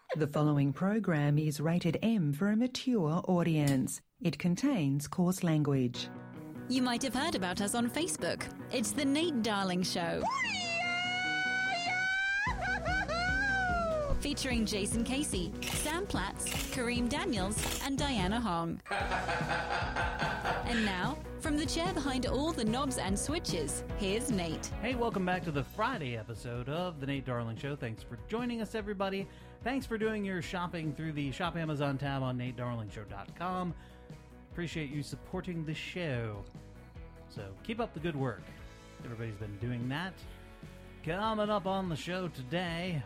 The following program is rated M for a mature audience. It contains coarse language. You might have heard about us on Facebook. It's The Nate Darling Show. Featuring Jason Casey, Sam Platts, Kareem Daniels, and Diana Hong. And now, from the chair behind all the knobs and switches, here's Nate. Hey, welcome back to the Friday episode of The Nate Darling Show. Thanks for joining us, everybody. Thanks for doing your shopping through the Shop Amazon tab on NateDarlingShow.com. Appreciate you supporting the show. So keep up the good work. Everybody's been doing that. Coming up on the show today,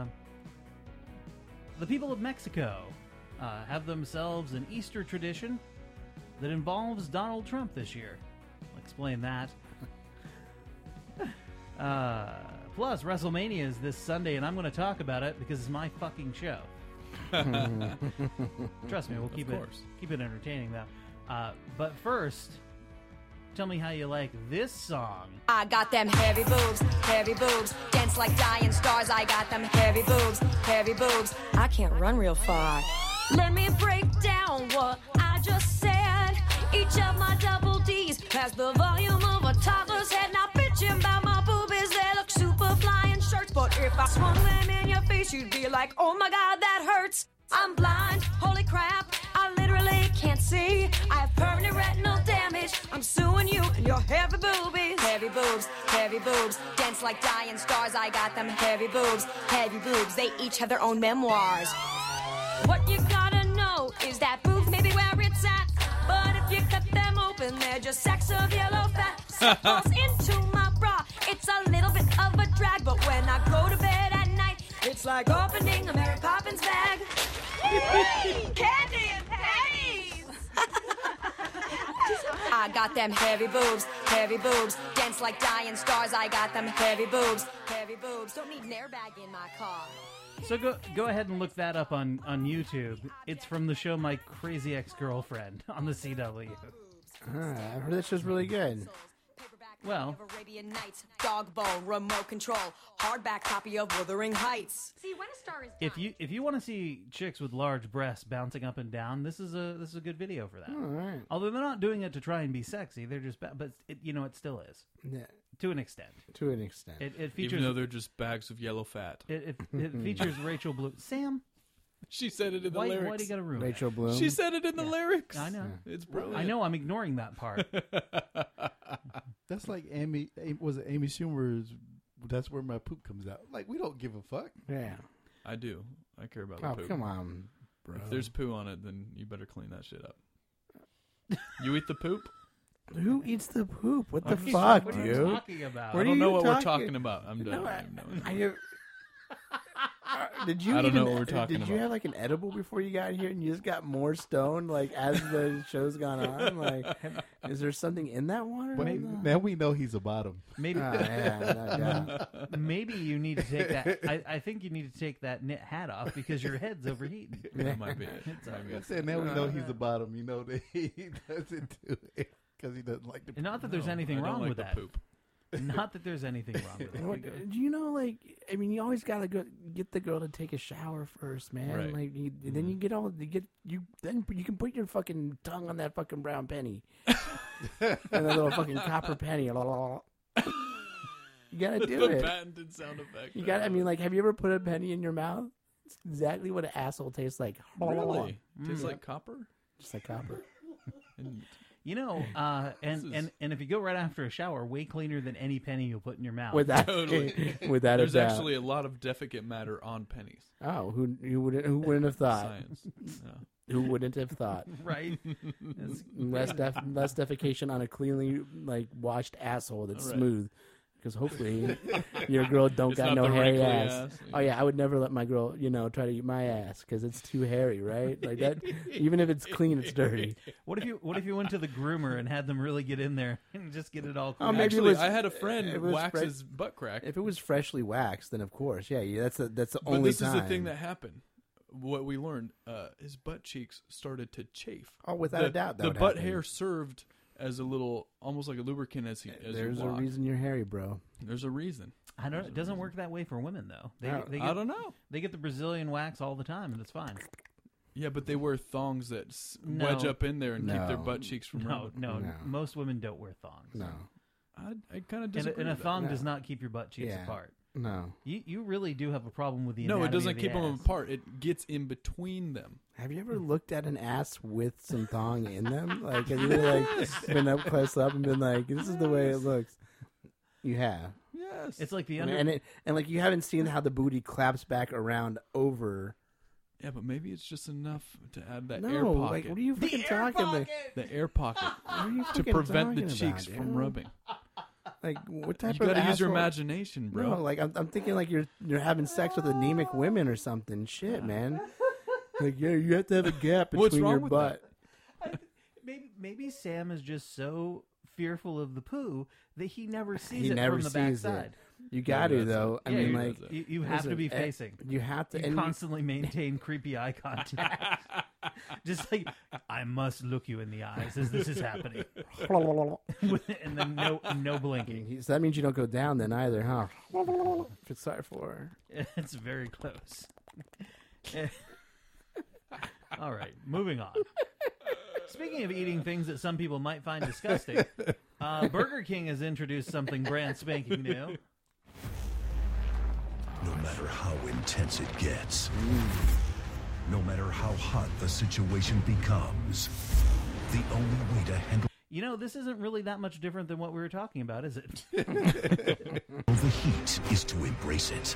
the people of Mexico have themselves an Easter tradition that involves Donald Trump this year. I'll explain that. Plus, WrestleMania is this Sunday, and I'm going to talk about it because it's my fucking show. Trust me, we'll keep it entertaining, though. But first, tell me how you like this song. I got them heavy boobs, dance like dying stars. I got them heavy boobs, I can't run real far. Let me break down what I just said. Each of my double D's has the volume of a toddler's head. Now bitchin' about my boobies, they look super flying shirts. But if I swung them in your face, you'd be like, oh my god, that hurts. I'm blind, holy crap, I literally can't see. I have permanent retinal damage, I'm suing you and your heavy boobies. Heavy boobs, dance like dying stars. I got them heavy boobs, they each have their own memoirs. What you gotta know is that boobs may be where it's at, but if you cut them open, they're just sacks of yellow fat. Stuff falls into my bra, it's a little bit of a drag, but when I go to bed at night, it's like opening a Mary Poppins bag. Candy and pennies! I got them heavy boobs, dance like dying stars. I got them heavy boobs, don't need an airbag in my car. So go ahead and look that up on YouTube. It's from the show My Crazy Ex-Girlfriend on the CW. I heard that show's really good. Well, Arabian Nights, dog bone, remote control, hardback copy of Wuthering Heights. See, when a star is done. if you want to see chicks with large breasts bouncing up and down, this is a good video for that. All right. Although they're not doing it to try and be sexy, they're just but it still is. Yeah. To an extent. To an extent. It features, even though they're just bags of yellow fat. It features Rachel Bloom. Sam, She said it in the lyrics. Why do you got to ruin Rachel it? Bloom. She said it in the lyrics. I know. It's brilliant. I know. I'm ignoring that part. That's like Amy. Was it Amy Schumer's? That's where my poop comes out. Like, we don't give a fuck. Yeah. I do. I care about Oh, the poop. come on, bro. If there's poo on it, then you better clean that shit up. You eat the poop? Who eats the poop? What the What fuck, What are you dude? talking about? What I are don't know you what talking- we're talking about. I'm done. No, I have no idea. Did you? I don't even, know what we're talking Did you about. have like an edible before you got here, and you just got more stoned? Like as the show's gone on, like is there something in that water? But now we know he's a bottom. Maybe. Yeah, no doubt. Maybe you need to take that. I think you need to take that knit hat off because your head's overheating. That might be it. It's all Might be good. I said now we know he's a bottom. You know that he doesn't do it because he doesn't like the. And not that there's No, anything I don't wrong like with the that. poop. Not that there's anything wrong with What, it. do you know? Like, I mean, you always gotta get the girl to take a shower first, man. Right. Like, then you get then you can put your fucking tongue on that fucking brown penny, and that little fucking copper penny. You gotta do The it. patented sound effect. You got. I mean, like, have you ever put a penny in your mouth? It's exactly what an asshole tastes like. Really? Tastes like copper? Just like copper. And You know, and if you go right after a shower, way cleaner than any penny you'll put in your mouth. Without, Totally. without there's a doubt. actually a lot of defecate matter on pennies. Oh, who wouldn't have thought? Science. Yeah. Who wouldn't have thought? Right? It's- Less defecation on a cleanly like washed asshole that's Right. smooth. Because hopefully your girl don't It's got not no the hairy wrinkly ass. ass. Oh yeah, I would never let my girl, try to eat my ass because it's too hairy, right? Like that. Even if it's clean, it's dirty. what if you went to the groomer and had them really get in there and just get it all clean? Maybe it Actually, was- I had a friend it was wax fresh- his butt crack. If it was freshly waxed, then of course, yeah, that's the But only this time. is the thing that happened. What we learned, his butt cheeks started to chafe. Oh, without a doubt, that the would butt happen. hair served as a little, almost like a lubricant as There's you a walk. reason you're hairy, bro. There's a reason. I don't. It doesn't work that way for women though. I don't know. They get the Brazilian wax all the time, and it's fine. Yeah, but they wear thongs that wedge up in there and keep their butt cheeks from rubbing. No. Most women don't wear thongs. No. I kind of disagree. And a with that. thong does not keep your butt cheeks apart. No. You really do have a problem with the No, it anatomy doesn't of the keep them ass. apart. It gets in between them. Have you ever looked at an ass with some thong in them? Like, have you like been up close up and been like, this is the way it looks? You have. Yes. It's like the And like you haven't seen how the booty claps back around over. Yeah, but maybe it's just enough to add that No, air pocket. like what are you fucking talking about? The air pocket What are you to fucking prevent the talking cheeks about, from dude? rubbing. Like what You type of got to use your asshole- imagination, bro. No, like I'm thinking like you're having sex with anemic women or something. Shit, man. Like you have to have a gap between What's wrong your with butt. Maybe Sam is just so fearful of the poo that he never sees He it never from the sees backside. it. You got to does though. it. I Yeah, mean, you like does You have to be facing. You have to. You and constantly maintain creepy eye contact. Just like, I must look you in the eyes as this is happening. And then no blinking. so that means you don't go down then either, huh? Sorry for. It's very close. All right, moving on. Speaking of eating things that some people might find disgusting, Burger King has introduced something brand spanking new. No matter how intense it gets, no matter how hot the situation becomes, the only way to handle You know, this isn't really that much different than what we were talking about, is it? the heat is to embrace it.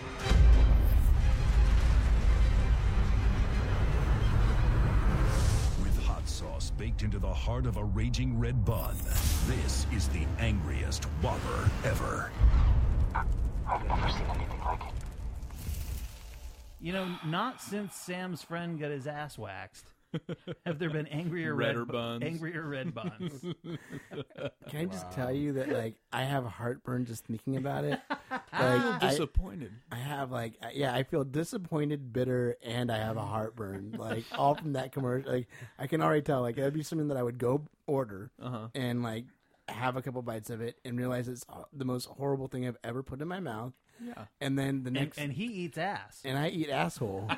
With hot sauce baked into the heart of a raging red bun, this is the angriest Whopper ever. I've never seen anything like it. You know, not since Sam's friend got his ass waxed have there been angrier Redder red buns. Angrier red buns. Can I just tell you that like I have heartburn just thinking about it. I feel Like disappointed. I have like I feel disappointed, bitter, and I have a heartburn. Like all from that commercial. Like I can already tell. Like that'd be something that I would go order and like have a couple bites of it and realize it's the most horrible thing I've ever put in my mouth. Yeah. And then the next And he eats ass. and I eat asshole.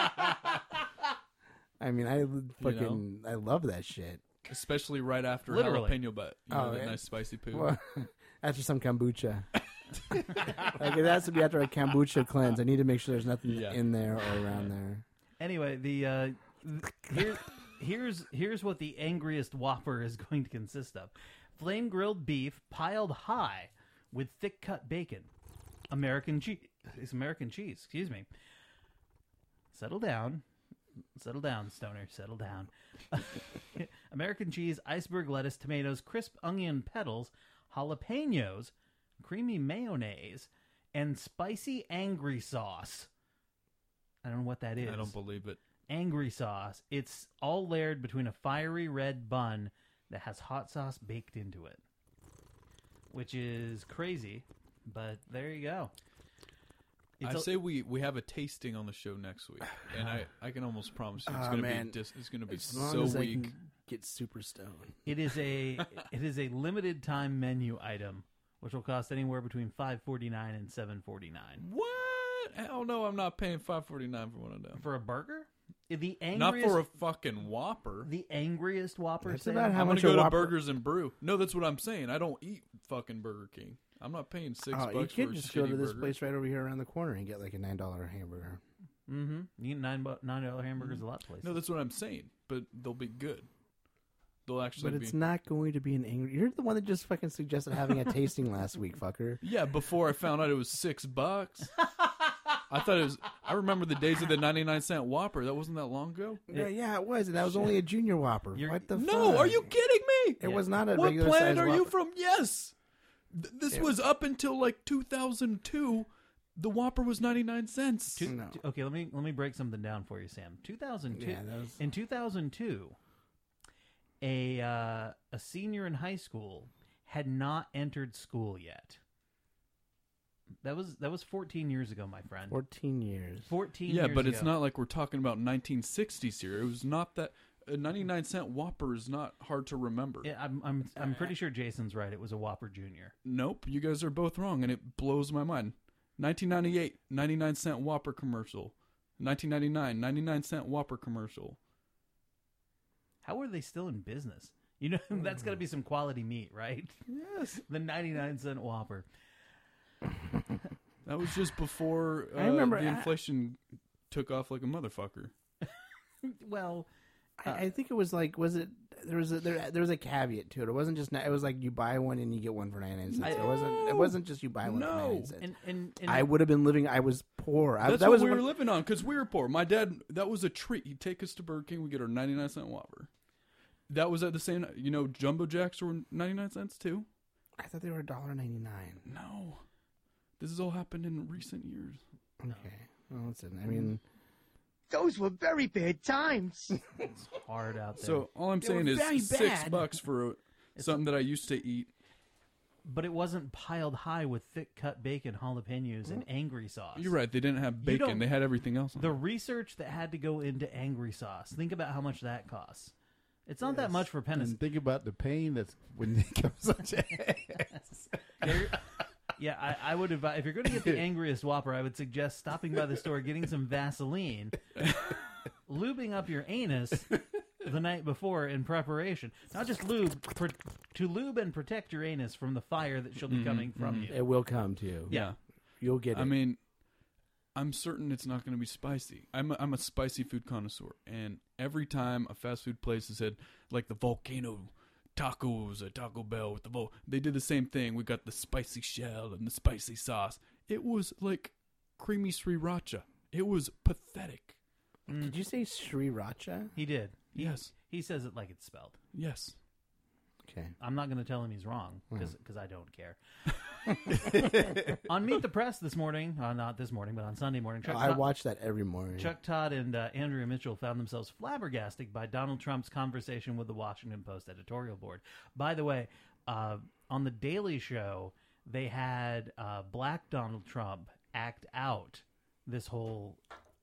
I mean, I fucking I love that shit. Especially right after Literally. jalapeno butt. You know, Oh, that yeah. nice spicy poo. Well, after some kombucha. Like it has to be after a kombucha cleanse. I need to make sure there's nothing Yeah. in there or around there. Anyway, here's what the angriest Whopper is going to consist of: flame grilled beef piled high with thick cut bacon, American cheese. Excuse me. Settle down, Stoner. Settle down. American cheese, iceberg lettuce, tomatoes, crisp onion petals, jalapenos, creamy mayonnaise, and spicy angry sauce. I don't know what that is. I don't believe it. Angry sauce. It's all layered between a fiery red bun that has hot sauce baked into it, which is crazy, but there you go. I say we have a tasting on the show next week, and I can almost promise you it's going to man. be it's going to be As long so as I weak. can get super stoned. It is a limited time menu item, which will cost anywhere between $5.49 and $7.49 What? Hell no! I'm not paying $5.49 for one of them. for a burger. The angriest, Not for a fucking Whopper. the angriest Whopper. That's Sam? about how I'm much gonna a go to Whopper- Burgers and Brew. No, that's what I'm saying. I don't eat fucking Burger King. I'm not paying $6 Oh, you for could a just go shitty to this burger. place right over here around the corner and get like a $9 hamburger. Mm-hmm. You get $9 hamburgers a lot of places. No, that's what I'm saying. But they'll be good. They'll actually But be. it's not going to be an angry. You're the one that just fucking suggested having a tasting last week, fucker. Yeah, before I found out it was $6. I thought it was. I remember the days of the 99-cent Whopper. That wasn't that long ago. Yeah, it was, and that was only a junior Whopper. What the No, fuck? are you kidding me? It was not a What regular planet size are you Whopper. from? Yes. This was up until like 2002. The Whopper was 99 cents. No. Okay, let me break something down for you, Sam. 2002. Yeah, that was- In 2002, a senior in high school had not entered school yet. That was 14 years ago, my friend. 14 years. 14 Yeah, years but it's ago. not like we're talking about 1960s here. It was not that. A 99-cent Whopper is not hard to remember. Yeah, I'm pretty sure Jason's right. It was a Whopper Junior. Nope, you guys are both wrong, and it blows my mind. 1998, 99-cent Whopper commercial. 1999, 99-cent Whopper commercial. How are they still in business? You know, that's got to be some quality meat, right? Yes. The 99-cent Whopper. That was just before I remember the inflation took off like a motherfucker. Well, I think it was like, there was a caveat to it. It wasn't just, it was like you buy one and you get one for 99 cents. It wasn't just you buy one for 99 cents. And I would have been living, I was poor. That's what we were living on, because we were poor. My dad, that was a treat. He'd take us to Burger King, we'd get our 99-cent Whopper. That was at the same, Jumbo Jacks were 99 cents too? I thought they were $1.99. No. This has all happened in recent years. Okay. Well, listen, I mean, those were very bad times. It's hard out there. So all I'm saying is $6 for something that I used to eat. But it wasn't piled high with thick-cut bacon, jalapenos, and angry sauce. You're right. They didn't have bacon. They had everything else. The research that had to go into angry sauce. Think about how much that costs. It's not that much for pennies. And think about the pain that's when it comes out your ass. Yeah, I would advise, if you're going to get the angriest Whopper, I would suggest stopping by the store, getting some Vaseline, lubing up your anus the night before in preparation. Not just lube, to lube and protect your anus from the fire that she'll be coming from you. it will come to you. Yeah. You'll get it. I mean, I'm certain it's not going to be spicy. I'm a spicy food connoisseur, and every time a fast food place has said, like the Volcano Tacos at Taco Bell with they did the same thing. We got the spicy shell and the spicy sauce. It was like creamy sriracha. It was pathetic. Did you say sriracha? He did. Yes. He says it like it's spelled. Yes. Okay. I'm not going to tell him he's wrong, because I don't care. On Meet the Press this morning, not this morning, but on Sunday morning, I watch that every morning. Chuck Todd and Andrea Mitchell found themselves flabbergasted by Donald Trump's conversation with the Washington Post editorial board. By the way, on The Daily Show, they had Black Donald Trump act out this whole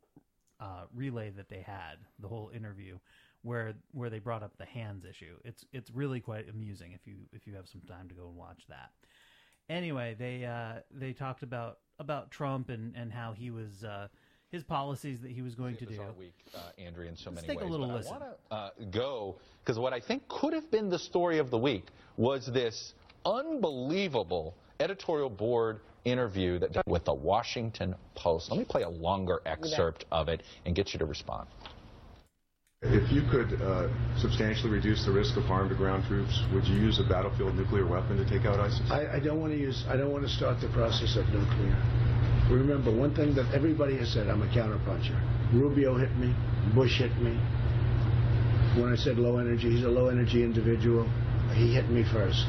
relay that they had, the whole interview, where they brought up the hands issue. It's really quite amusing if you have some time to go and watch that. Anyway, they talked about Trump and how he was his policies that he was going to do. Week, Andrea, in so Let's many take ways. a little listen. I want to go because what I think could have been the story of the week was this unbelievable editorial board interview that with the Washington Post. Let me play a longer excerpt of it and get you to respond. If you could substantially reduce the risk of harm to ground troops, would you use a battlefield nuclear weapon to take out ISIS? I don't want to start the process of nuclear. Remember, one thing that everybody has said, I'm a counterpuncher. Rubio hit me, Bush hit me. When I said low energy, he's a low energy individual. He hit me first.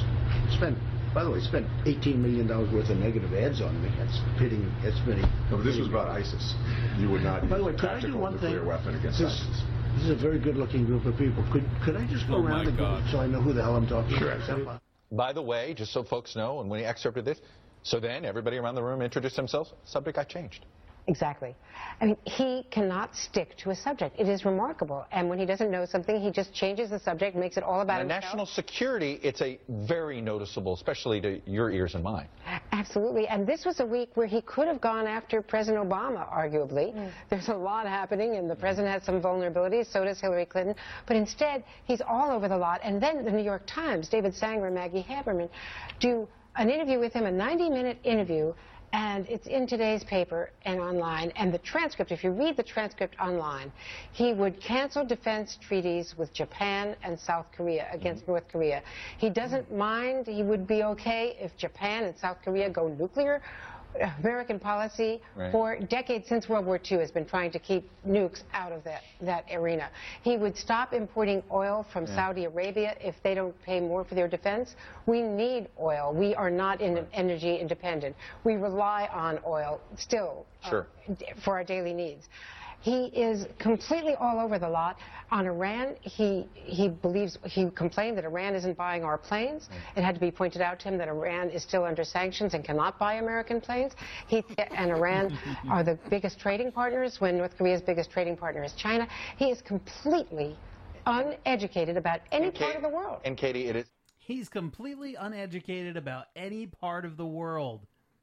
By the way, spent $18 million worth of negative ads on me. That's pitting. No, but this was about ISIS. You would not use a tactical nuclear weapon against ISIS. This is a very good-looking group of people. Could I just go around the group so I know who the hell I'm talking about? By the way, just so folks know, and when he excerpted this, so then everybody around the room introduced themselves. Subject got changed. Exactly. I mean, he cannot stick to a subject. It is remarkable. And when he doesn't know something, he just changes the subject, makes it all about himself. National security, it's a very noticeable, especially to your ears and mine. Absolutely. And this was a week where he could have gone after President Obama, arguably. There's a lot happening, and the president has some vulnerabilities, so does Hillary Clinton. But instead, he's all over the lot. And then the New York Times, David Sanger and Maggie Haberman, do an interview with him, a 90-minute interview, and it's in today's paper and online. And the transcript, if you read the transcript online, he would cancel defense treaties with Japan and South Korea against North Korea. He doesn't mind. He would be okay if Japan and South Korea go nuclear. American policy for decades since World War II has been trying to keep nukes out of that arena. He would stop importing oil from Saudi Arabia if they don't pay more for their defense. We need oil. We are not energy independent. We rely on oil still for our daily needs. He is completely all over the lot. On Iran, he complained that Iran isn't buying our planes. It had to be pointed out to him that Iran is still under sanctions and cannot buy American planes. He and Iran are the biggest trading partners when North Korea's biggest trading partner is China. He is completely uneducated about any part of the world. And Katie, it is. He's completely uneducated about any part of the world.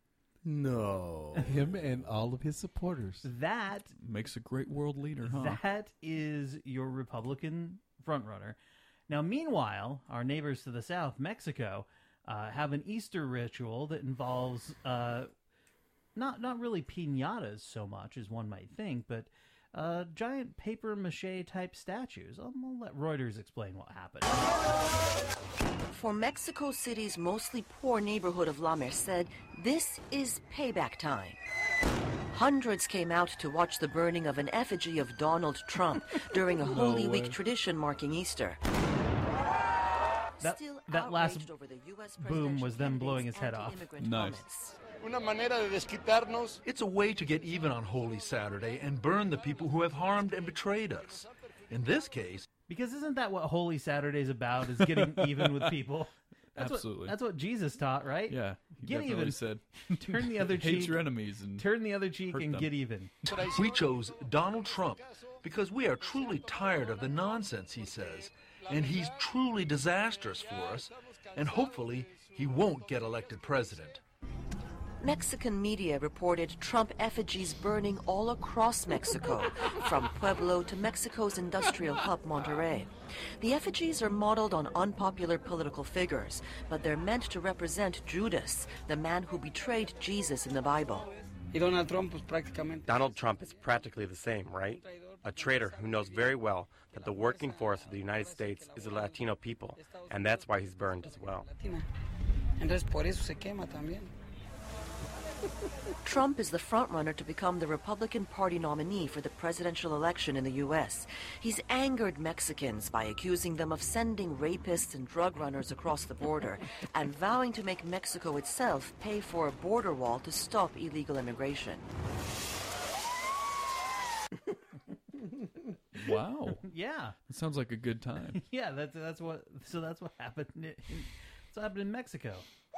No. Him and all of his supporters. That makes a great world leader, huh? That is your Republican frontrunner. Now, meanwhile, our neighbors to the south, Mexico, have an Easter ritual that involves not really piñatas so much as one might think, but giant papier-mâché type statues. I'll let Reuters explain what happened. For Mexico City's mostly poor neighborhood of La Merced, this is payback time. Hundreds came out to watch the burning of an effigy of Donald Trump during a Holy Week tradition marking Easter. That last boom was them blowing his head off. Nice. It's a way to get even on Holy Saturday and burn the people who have harmed and betrayed us. In this case... Because isn't that what Holy Saturday's about, is getting even with people? Absolutely. That's what Jesus taught, right? Yeah. He get definitely even. Said, turn the other cheek. Hate your enemies and turn the other cheek and them. get even. We chose Donald Trump because we are truly tired of the nonsense he says. And he's truly disastrous for us. And hopefully he won't get elected president. Mexican media reported Trump effigies burning all across Mexico, from Pueblo to Mexico's industrial hub, Monterrey. The effigies are modeled on unpopular political figures, but they're meant to represent Judas, the man who betrayed Jesus in the Bible. Donald Trump is practically the same, right? A traitor who knows very well that the working force of the United States is the Latino people, and that's why he's burned as well. Trump is the frontrunner to become the Republican Party nominee for the presidential election in the U.S. He's angered Mexicans by accusing them of sending rapists and drug runners across the border and vowing to make Mexico itself pay for a border wall to stop illegal immigration. Wow. Yeah. It sounds like a good time. Yeah, that's what happened. That's what happened in Mexico.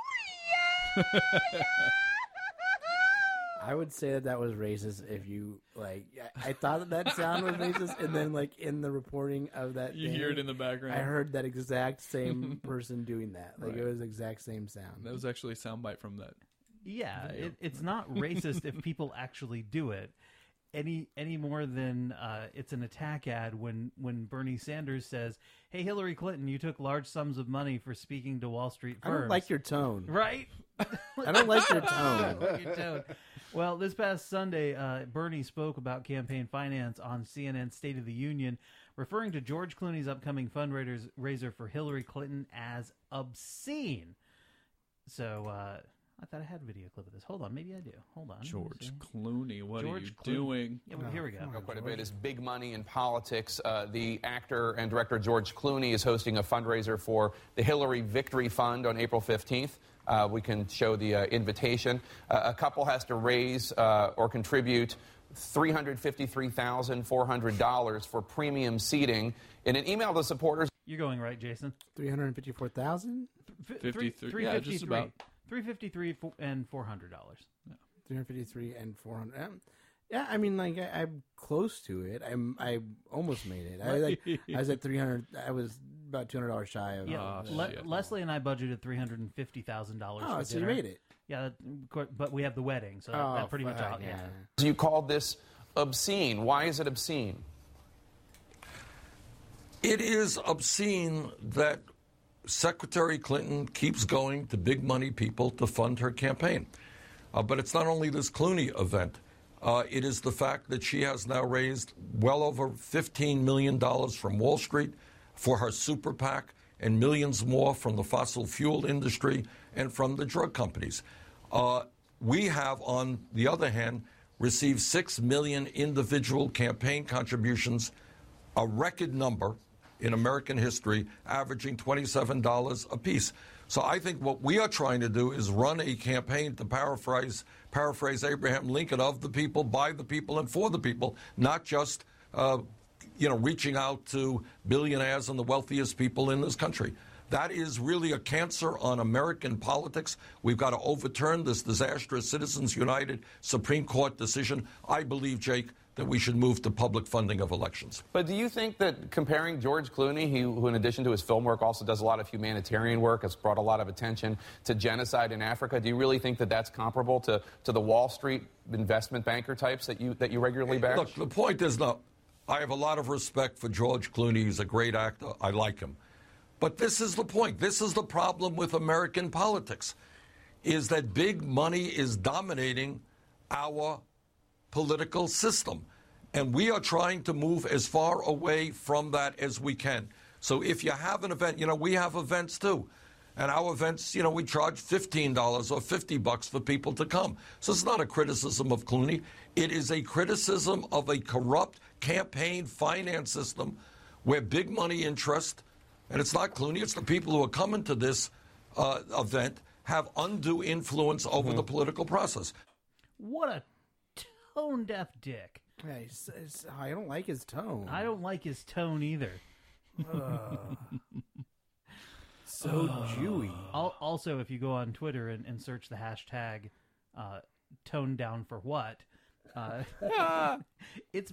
I would say that was racist if you, I thought that sound was racist, and then, in the reporting of that You hear it in the background. I heard that exact same person doing that. Right. It was the exact same sound. That was actually a soundbite from that. Yeah, it's not racist if people actually do it. Any more than it's an attack ad when Bernie Sanders says, "Hey, Hillary Clinton, you took large sums of money for speaking to Wall Street firms." I don't like your tone. Right? I don't like your tone. Well, this past Sunday, Bernie spoke about campaign finance on CNN's State of the Union, referring to George Clooney's upcoming fundraiser for Hillary Clinton as obscene. So, I thought I had a video clip of this. Hold on, maybe I do. Hold on. George Clooney, what are you Clooney. doing? Yeah, well, here we go. Quite a bit is big money in politics. The actor and director George Clooney is hosting a fundraiser for the Hillary Victory Fund on April 15th. We can show the invitation. A couple has to raise or contribute $353,400 for premium seating. In an email to supporters... You're going right, Jason. $354,000? 53. Yeah, just about. $353 and $400. Yeah. $353 and $400. Yeah, I mean, I'm close to it. I almost made it. I was at $300. I was about $200 shy of. Yeah, Leslie and I budgeted $350,000. Oh, so you made it. Yeah, but we have the wedding, so that pretty much out. Yeah. You called this obscene. Why is it obscene? It is obscene that Secretary Clinton keeps going to big money people to fund her campaign. But it's not only this Clooney event. It is the fact that she has now raised well over $15 million from Wall Street for her super PAC and millions more from the fossil fuel industry and from the drug companies. We have, on the other hand, received 6 million individual campaign contributions, a record number in American history, averaging $27 apiece. So I think what we are trying to do is run a campaign, to paraphrase Abraham Lincoln, of the people, by the people, and for the people, not just reaching out to billionaires and the wealthiest people in this country. That is really a cancer on American politics. We've got to overturn this disastrous Citizens United Supreme Court decision. I believe, Jake, that we should move to public funding of elections. But do you think that comparing George Clooney, who in addition to his film work also does a lot of humanitarian work, has brought a lot of attention to genocide in Africa, do you really think that that's comparable to the Wall Street investment banker types that you regularly bash? Look, the point is, no, I have a lot of respect for George Clooney. He's a great actor. I like him. But this is the point. This is the problem with American politics, is that big money is dominating our political system. And we are trying to move as far away from that as we can. So if you have an event, we have events too. And our events, we charge $15 or $50 for people to come. So it's not a criticism of Clooney. It is a criticism of a corrupt campaign finance system where big money interest, and it's not Clooney, it's the people who are coming to this event, have undue influence over the political process. What a tone-deaf dick. Yeah, I don't like his tone. I don't like his tone either. So Jewy. Also, if you go on Twitter and search the hashtag "tone down for what," it's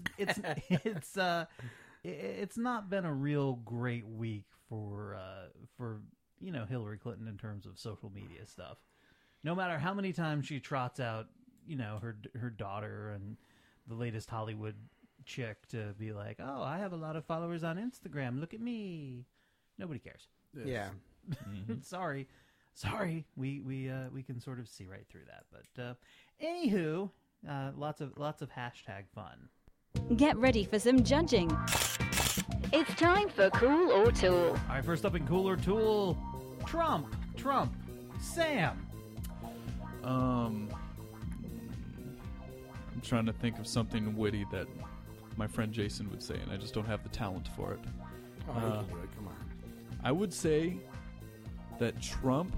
not been a real great week for Hillary Clinton in terms of social media stuff. No matter how many times she trots out, her daughter and the latest Hollywood chick to be like, "Oh, I have a lot of followers on Instagram. Look at me." Nobody cares. Yeah. Sorry. We can sort of see right through that. But anywho, lots of hashtag fun. Get ready for some judging. It's time for Cool or Tool. All right, first up in Cool or Tool, Trump, Sam. I'm trying to think of something witty that my friend Jason would say, and I just don't have the talent for it. Oh, you can do it. Come on. I would say that Trump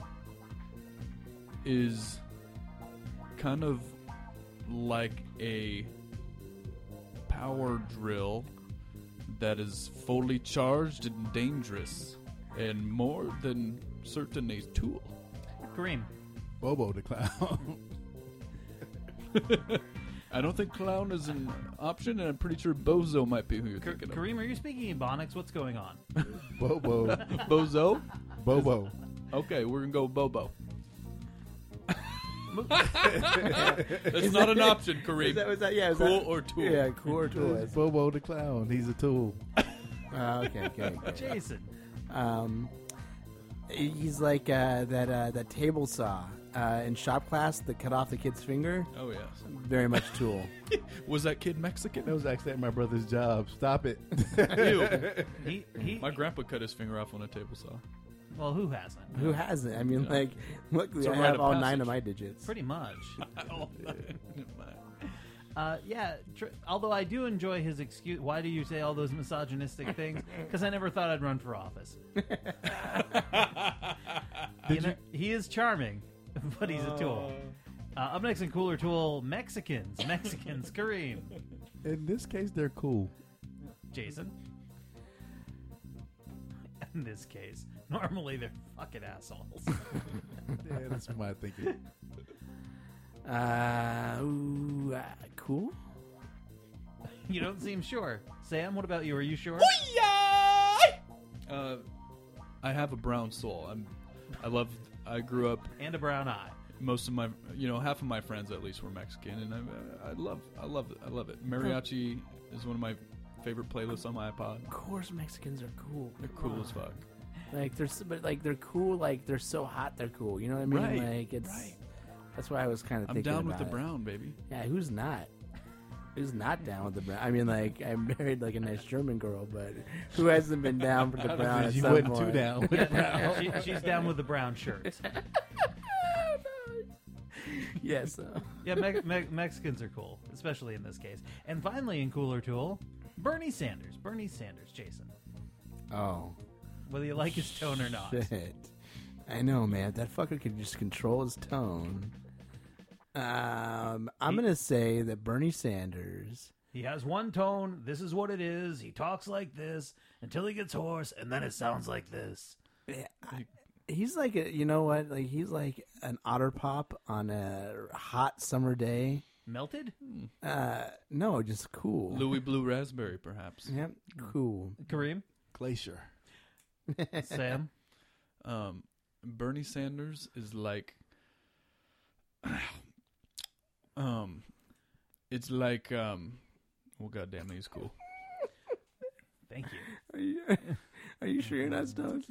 is kind of like a power drill that is fully charged and dangerous, and more than certain a tool. Kareem. Bobo the Clown. I don't think clown is an option, and I'm pretty sure bozo might be who you're thinking of. Kareem, are you speaking Ebonics? What's going on? Bobo. Bozo? Bobo. Okay, we're going to go with Bobo. That's not an option, Kareem. Is Cool or Tool? Yeah, Cool or Tool. It's Bobo the Clown. He's a tool. Okay. Jason. He's like that table saw in shop class that cut off the kid's finger. Oh, yes. Very much Tool. Was that kid Mexican? That was actually at my brother's job. Stop it. Ew. My grandpa cut his finger off on a table saw. Well, who hasn't? Who hasn't? I mean, luckily It's a I rite have of all passage. 9 of my digits. Pretty much. Although I do enjoy his excuse. Why do you say all those misogynistic things? Because I never thought I'd run for office. He is charming, but he's a tool. Up next in Cooler Tool, Mexicans, Kareem. In this case, they're cool. Jason. In this case, normally they're fucking assholes. Yeah, that's my thinking. Cool. You don't seem sure. Sam, what about you? Are you sure? I have a brown soul. I grew up and a brown eye. Most of my, half of my friends at least were Mexican, and I love it. Mariachi is one of my favorite playlists on my iPod. Of course, Mexicans are cool. They're cool as fuck. They're cool. Like they're so hot, they're cool. You know what I mean? Right. Like it's. Right. That's why I was kind of thinking I'm down about with the it. brown, baby. Yeah, who's not? Who's not down with the brown? I mean, I married a nice German girl, but who hasn't been down for the brown? You went too down with the brown. She's down with the brown shirts. Yes. Yeah, Mexicans are cool, especially in this case. And finally, in Cooler Tool, Bernie Sanders, Jason. Oh. Whether you like his tone or not. Shit. I know, man. That fucker can just control his tone. I'm going to say that Bernie Sanders... He has one tone. This is what it is. He talks like this until he gets hoarse, and then it sounds like this. Yeah, he's like he's like an otter pop on a hot summer day. Melted? No, just cool. Louis Blue Raspberry, perhaps. Yep, cool. Kareem? Glacier. Sam? Bernie Sanders is like... it's like... well, goddamn, he's cool. Thank you. Are you sure you're not stoned?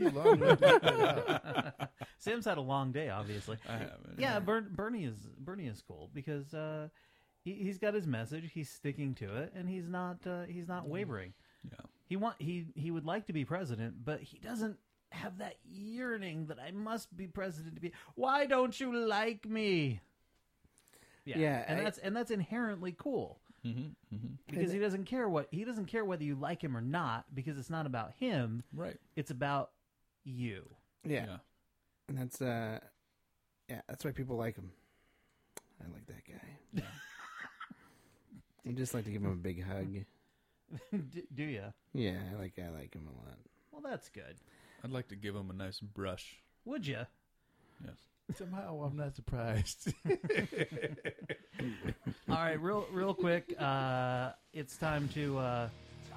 Sam's had a long day, obviously. I haven't. Yeah, Bernie is cool because he's got his message. He's sticking to it, and he's not wavering. Yeah. He would like to be president, but he doesn't have that yearning that I must be president to be. Why don't you like me? Yeah, and that's inherently cool. Because he doesn't care whether you like him or not, because it's not about him. Right. It's about you. Yeah. And that's that's why people like him. I like that guy. You just like to give him a big hug. Do you? Yeah, I like him a lot. Well, that's good. I'd like to give him a nice brush. Would you? Yes. Somehow I'm not surprised. All right, real quick. It's time to.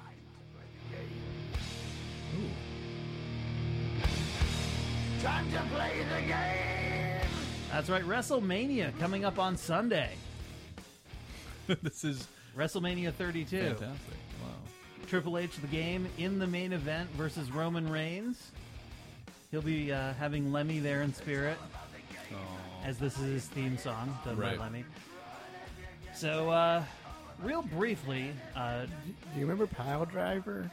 Time to play the game! That's right, WrestleMania coming up on Sunday. This is WrestleMania 32. fantastic. Wow. Triple H, the game, in the main event versus Roman Reigns. He'll be having Lemmy there in spirit, as this is his theme song, done by Lemmy. So, real briefly... do you remember Pile Driver?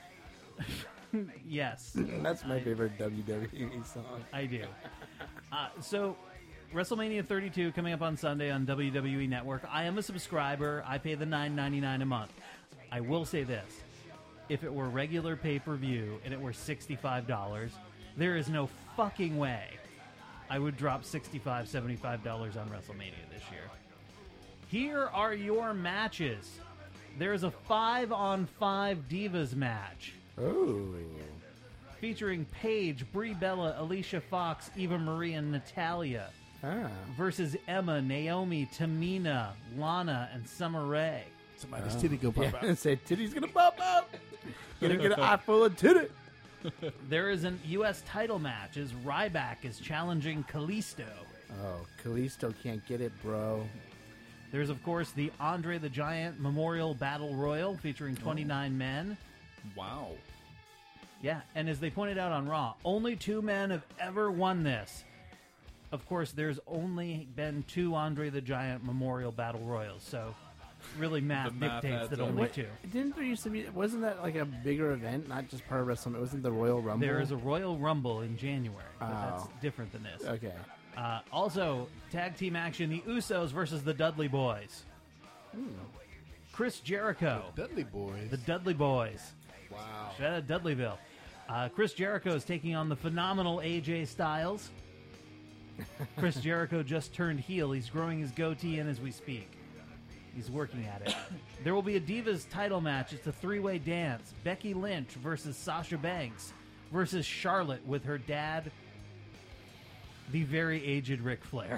Yes. That's my favorite WWE song. I do. So, WrestleMania 32 coming up on Sunday on WWE Network. I am a subscriber. I pay the $9.99 a month. I will say this. If it were regular pay-per-view and it were $65, there is no fucking way I would drop $65, $75 on WrestleMania this year. Here are your matches. There's a 5-on-5 Divas match. Oh. Featuring Paige, Brie Bella, Alicia Fox, Eva Marie, and Natalya. Versus Emma, Naomi, Tamina, Lana, and Summer Rae. Somebody's titty gonna pop out. Say titty's gonna pop out. Gonna get an eye full of titty. There is an U.S. title match as Ryback is challenging Kalisto. Oh, Kalisto can't get it, bro. There's, of course, the Andre the Giant Memorial Battle Royal featuring 29 men. Wow. Yeah, and as they pointed out on Raw, only 2 men have ever won this. Of course, there's only been 2 Andre the Giant Memorial Battle Royals, so really math dictates that only 2. Didn't there used to be? Wasn't that like a bigger event, not just part of WrestleMania? Wasn't the Royal Rumble? There is a Royal Rumble in January, but that's different than this. Okay. Also, tag team action: the Usos versus the Dudley Boys. Chris Jericho. The Dudley Boys. The Dudley Boys. Wow. Shout out Dudleyville. Chris Jericho is taking on the phenomenal AJ Styles. Chris Jericho just turned heel. He's growing his goatee in as we speak. He's working at it. There will be a Divas title match. It's a 3-way dance. Becky Lynch versus Sasha Banks versus Charlotte with her dad, the very aged Ric Flair.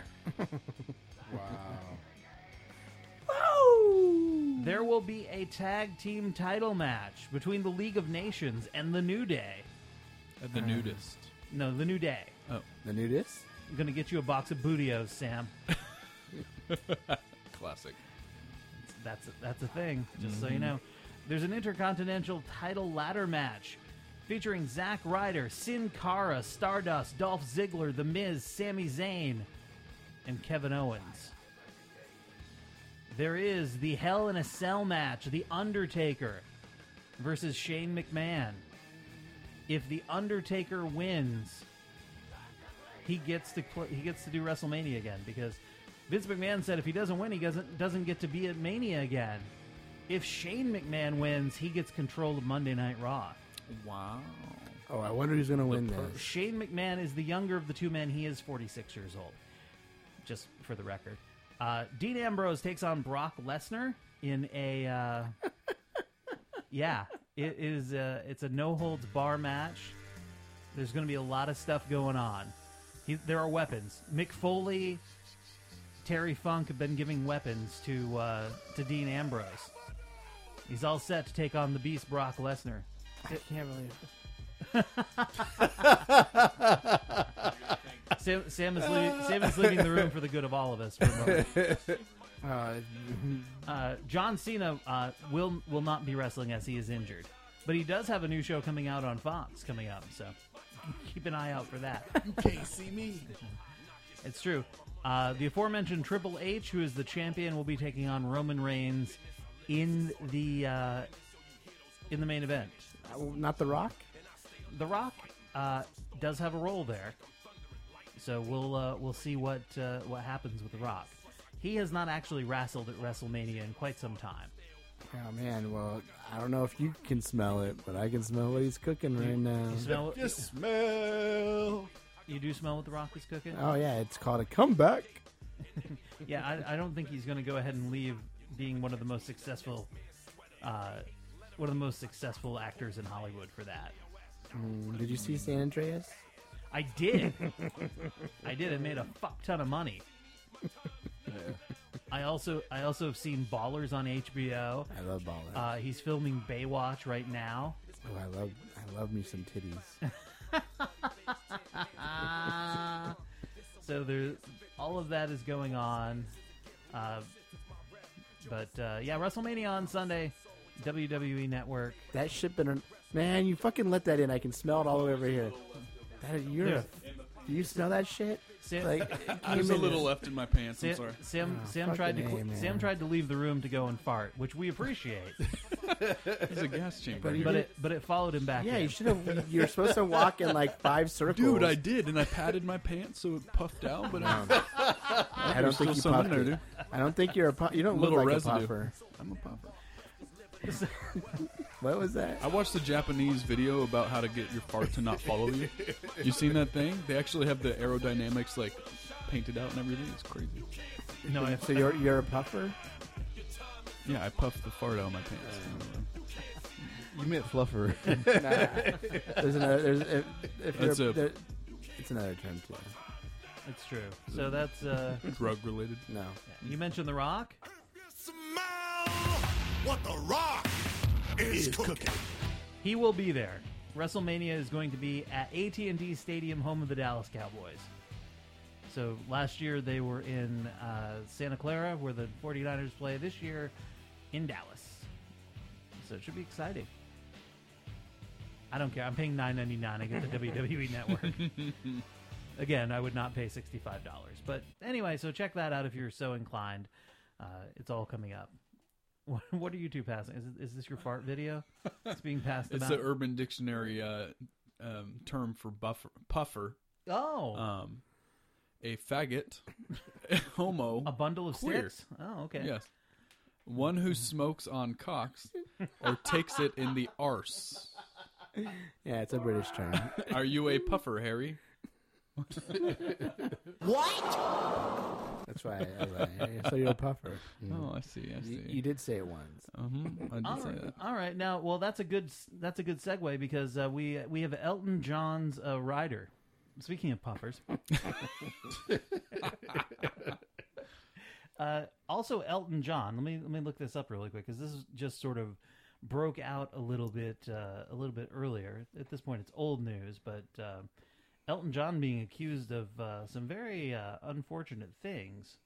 Wow. There will be a tag team title match between the League of Nations and the New Day. The Nudist. No, the New Day. Oh. The Nudist? I'm going to get you a box of Bootios, Sam. Classic. That's a thing, just so you know. There's an Intercontinental title ladder match featuring Zack Ryder, Sin Cara, Stardust, Dolph Ziggler, The Miz, Sami Zayn, and Kevin Owens. There is the Hell in a Cell match, The Undertaker versus Shane McMahon. If The Undertaker wins, he gets to do WrestleMania again, because Vince McMahon said if he doesn't win, he doesn't get to be at Mania again. If Shane McMahon wins, he gets control of Monday Night Raw. Wow. Oh, I wonder who's going to win this. Shane McMahon is the younger of the 2 men. He is 46 years old, just for the record. Dean Ambrose takes on Brock Lesnar in a... it's a no-holds-bar match. There's going to be a lot of stuff going on. There are weapons. Mick Foley Terry Funk have been giving weapons to Dean Ambrose. He's all set to take on the Beast Brock Lesnar. I can't believe it. Sam is leaving the room for the good of all of us for a moment. John Cena will not be wrestling as he is injured, but he does have a new show coming out on Fox coming up, so keep an eye out for that. You can't see me. It's true. The aforementioned Triple H, who is the champion, will be taking on Roman Reigns in the main event. Not The Rock? The Rock does have a role there, so we'll see what happens with The Rock. He has not actually wrestled at WrestleMania in quite some time. Oh man, well, I don't know if you can smell it, but I can smell what he's cooking right now. You smell it? Just smell. You do smell what The Rock is cooking? Oh yeah, it's called a comeback. Yeah, I don't think he's going to go ahead and leave being one of the most successful actors in Hollywood for that. Did you see San Andreas? I did. It made a fuck ton of money. I also have seen Ballers on HBO. I love Ballers. He's filming Baywatch right now. Oh, I love me some titties. So all of that is going on. But WrestleMania on Sunday, WWE Network. That shit been man, you fucking let that in. I can smell it all the way over here. Do you smell that shit? There's a little left in my pants. I'm sorry. Sam tried to leave the room to go and fart, which we appreciate. There's a gas chamber, but it followed him back. Yeah, in. you should have. You're supposed to walk in like 5 circles. Dude, I did, and I padded my pants so it puffed out. But I don't think you puffed there, it. dude. I don't think you're a. You don't look Little like residue. a puffer. I'm a puffer. What was that? I watched a Japanese video about how to get your fart to not follow you. You seen that thing? They actually have the aerodynamics like painted out and everything. It's crazy. No, so you're a puffer? Yeah, I puffed the fart out of my pants. You meant fluffer. It's another term too. It's true. So that's drug related. No. Yeah. You mentioned The Rock. What The Rock is cooking. He will be there. WrestleMania is going to be at AT&T Stadium, home of the Dallas Cowboys. So last year they were in Santa Clara, where the 49ers play. This year in Dallas. So it should be exciting. I don't care. I'm paying $9.99. I get the WWE Network. Again, I would not pay $65. But anyway, so check that out if you're so inclined. It's all coming up. What are you two passing? Is this your fart video? It's being passed about. It's the Urban Dictionary term for puffer. Oh. A faggot, a homo, a bundle of queer. sticks. Oh, okay. Yes. One who smokes on cocks or takes it in the arse. Yeah, it's a British term. Are you a puffer, Harry? What? That's right. So you're a puffer. Oh, I see. You did say it once. I did say that. All right. Now, well, that's a good segue because we have Elton John's rider. Speaking of puffers. Also, Elton John. Let me look this up really quick because this is just sort of broke out a little bit earlier. At this point, it's old news, but Elton John being accused of some very unfortunate things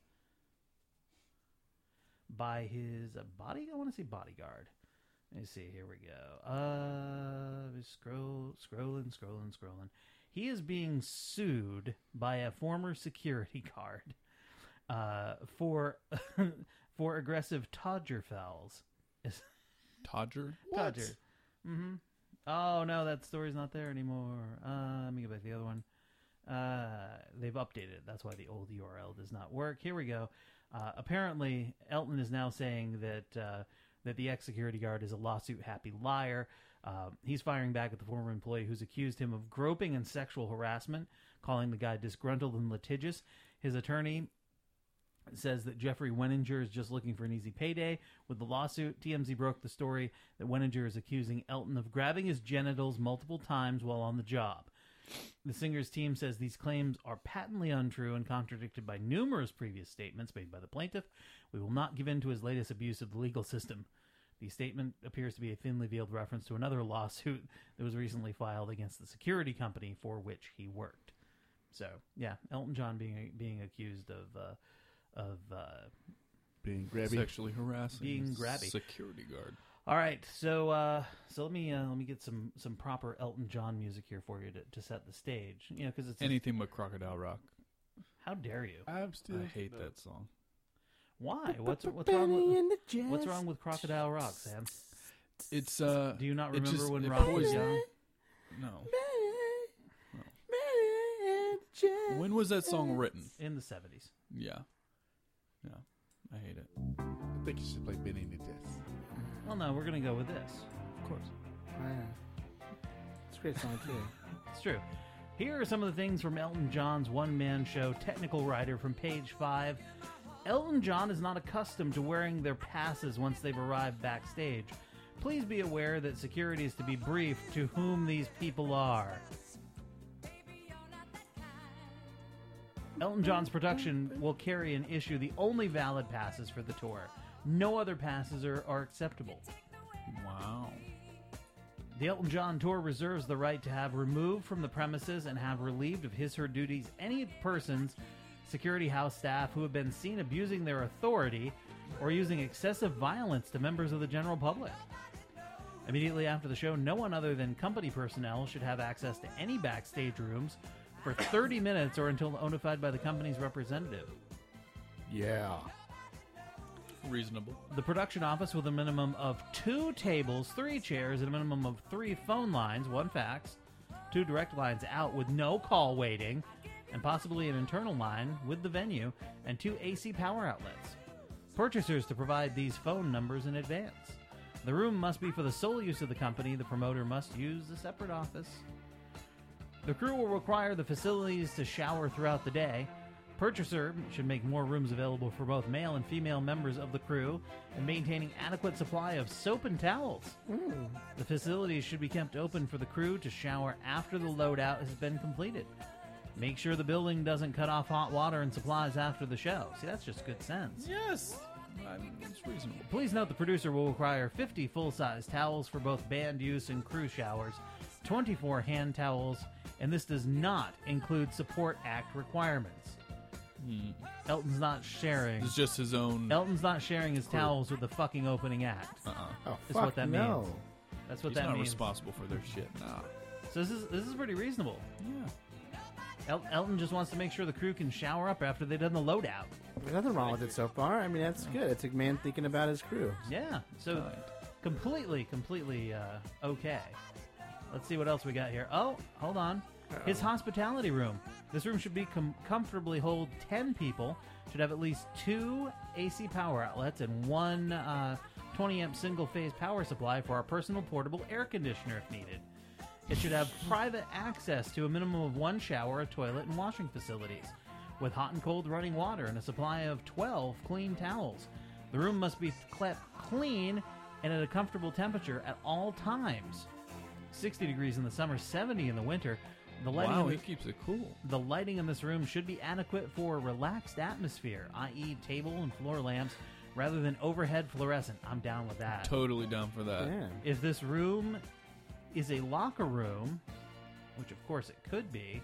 by his bodyguard. I want to say bodyguard. Let me see. Here we go. Scrolling. He is being sued by a former security guard for aggressive Todgerfells. Todger? Todger. Mm-hmm. Oh, no, that story's not there anymore. Let me go back to the other one. They've updated it. That's why the old URL does not work. Here we go. Apparently, Elton is now saying that the ex-security guard is a lawsuit-happy liar. He's firing back at the former employee who's accused him of groping and sexual harassment, calling the guy disgruntled and litigious. His attorney says that Jeffrey Wenninger is just looking for an easy payday with the lawsuit. TMZ broke the story that Wenninger is accusing Elton of grabbing his genitals multiple times while on the job. The singer's team says these claims are patently untrue and contradicted by numerous previous statements made by the plaintiff. We will not give in to his latest abuse of the legal system. The statement appears to be a thinly veiled reference to another lawsuit that was recently filed against the security company for which he worked. So, yeah, Elton John being accused of being grabby, sexually harassing, being grabby, security guard. All right, so let me get some proper Elton John music here for you to set the stage. You know, because it's anything but Crocodile Rock. How dare you? I hate that song. Why? What's wrong with Crocodile Rock, Sam? It's Do you not remember when Rock was young? No. When was that song written? In the 70s. Yeah. I hate it. I think you should play Benny and the Jets. Well, no, we're going to go with this. Of course. It's a great song, too. It's true. Here are some of the things from Elton John's one-man show technical writer from page 5. Elton John is not accustomed to wearing their passes once they've arrived backstage. Please be aware that security is to be briefed to whom these people are. Elton John's production will carry and issue the only valid passes for the tour. No other passes are acceptable. Wow. The Elton John Tour reserves the right to have removed from the premises and have relieved of his/her duties any persons, security house staff, who have been seen abusing their authority or using excessive violence to members of the general public. Immediately after the show, no one other than company personnel should have access to any backstage rooms for 30 minutes or until notified by the company's representative. Yeah. Reasonable. The production office, with a minimum of 2 tables, 3 chairs, and a minimum of 3 phone lines, 1 fax, 2 direct lines out with no call waiting, and possibly an internal line with the venue, and 2 AC power outlets. Purchasers to provide these phone numbers in advance. The room must be for the sole use of the company. The promoter must use a separate office. The crew will require the facilities to shower throughout the day. Purchaser should make more rooms available for both male and female members of the crew, and maintaining adequate supply of soap and towels. The facilities should be kept open for the crew to shower after the loadout has been completed. Make sure the building doesn't cut off hot water and supplies after the show. See, that's just good sense. Yes. It's reasonable. Please note the producer will require 50 full-size towels for both band use and crew showers, 24 hand towels, and this does not include Support Act requirements. Elton's not sharing. It's just his own. Elton's not sharing his towels with the fucking opening act. Oh, is fuck what that no. means. That's what He's that not means. responsible for their shit. Nah. So this is pretty reasonable. Yeah. Elton just wants to make sure the crew can shower up after they've done the loadout. There's nothing wrong with it so far. I mean, that's good. It's a man thinking about his crew. Yeah. So completely okay. Let's see what else we got here. Oh, hold on. His hospitality room. This room should be comfortably hold 10 people. Should have at least 2 AC power outlets and 1 20-amp single-phase power supply for our personal portable air conditioner if needed. It should have private access to a minimum of 1 shower, a toilet, and washing facilities, with hot and cold running water and a supply of 12 clean towels. The room must be kept clean and at a comfortable temperature at all times. 60 degrees in the summer, 70 in the winter. The lighting Wow, he keeps it cool. The lighting in this room should be adequate for a relaxed atmosphere, i.e. table and floor lamps, rather than overhead fluorescent. I'm down with that. Totally down for that. Yeah. If this room is a locker room, which of course it could be,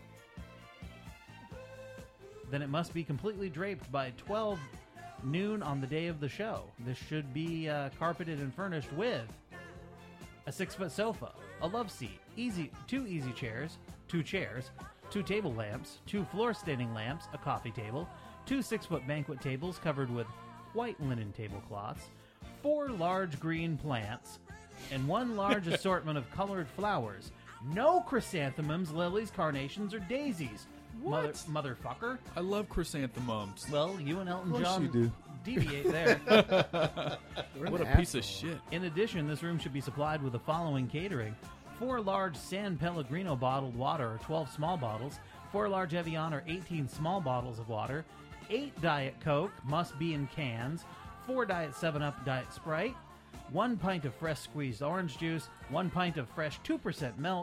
then it must be completely draped by 12 noon on the day of the show. This should be carpeted and furnished with a 6-foot sofa, a love seat, 2 easy chairs, 2 chairs, 2 table lamps, 2 floor standing lamps, a coffee table, 2 6-foot banquet tables covered with white linen tablecloths, 4 large green plants, and 1 large assortment of colored flowers. No chrysanthemums, lilies, carnations, or daisies. What? Motherfucker. I love chrysanthemums. Well, you and Elton Of course John you do. deviate there. What a piece of shit. In addition, this room should be supplied with the following catering: 4 large San Pellegrino bottled water, or 12 small bottles, 4 large Evian, or 18 small bottles of water, 8 Diet Coke, must be in cans, 4 Diet 7-Up Diet Sprite, 1 pint of fresh squeezed orange juice, 1 pint of fresh 2% milk,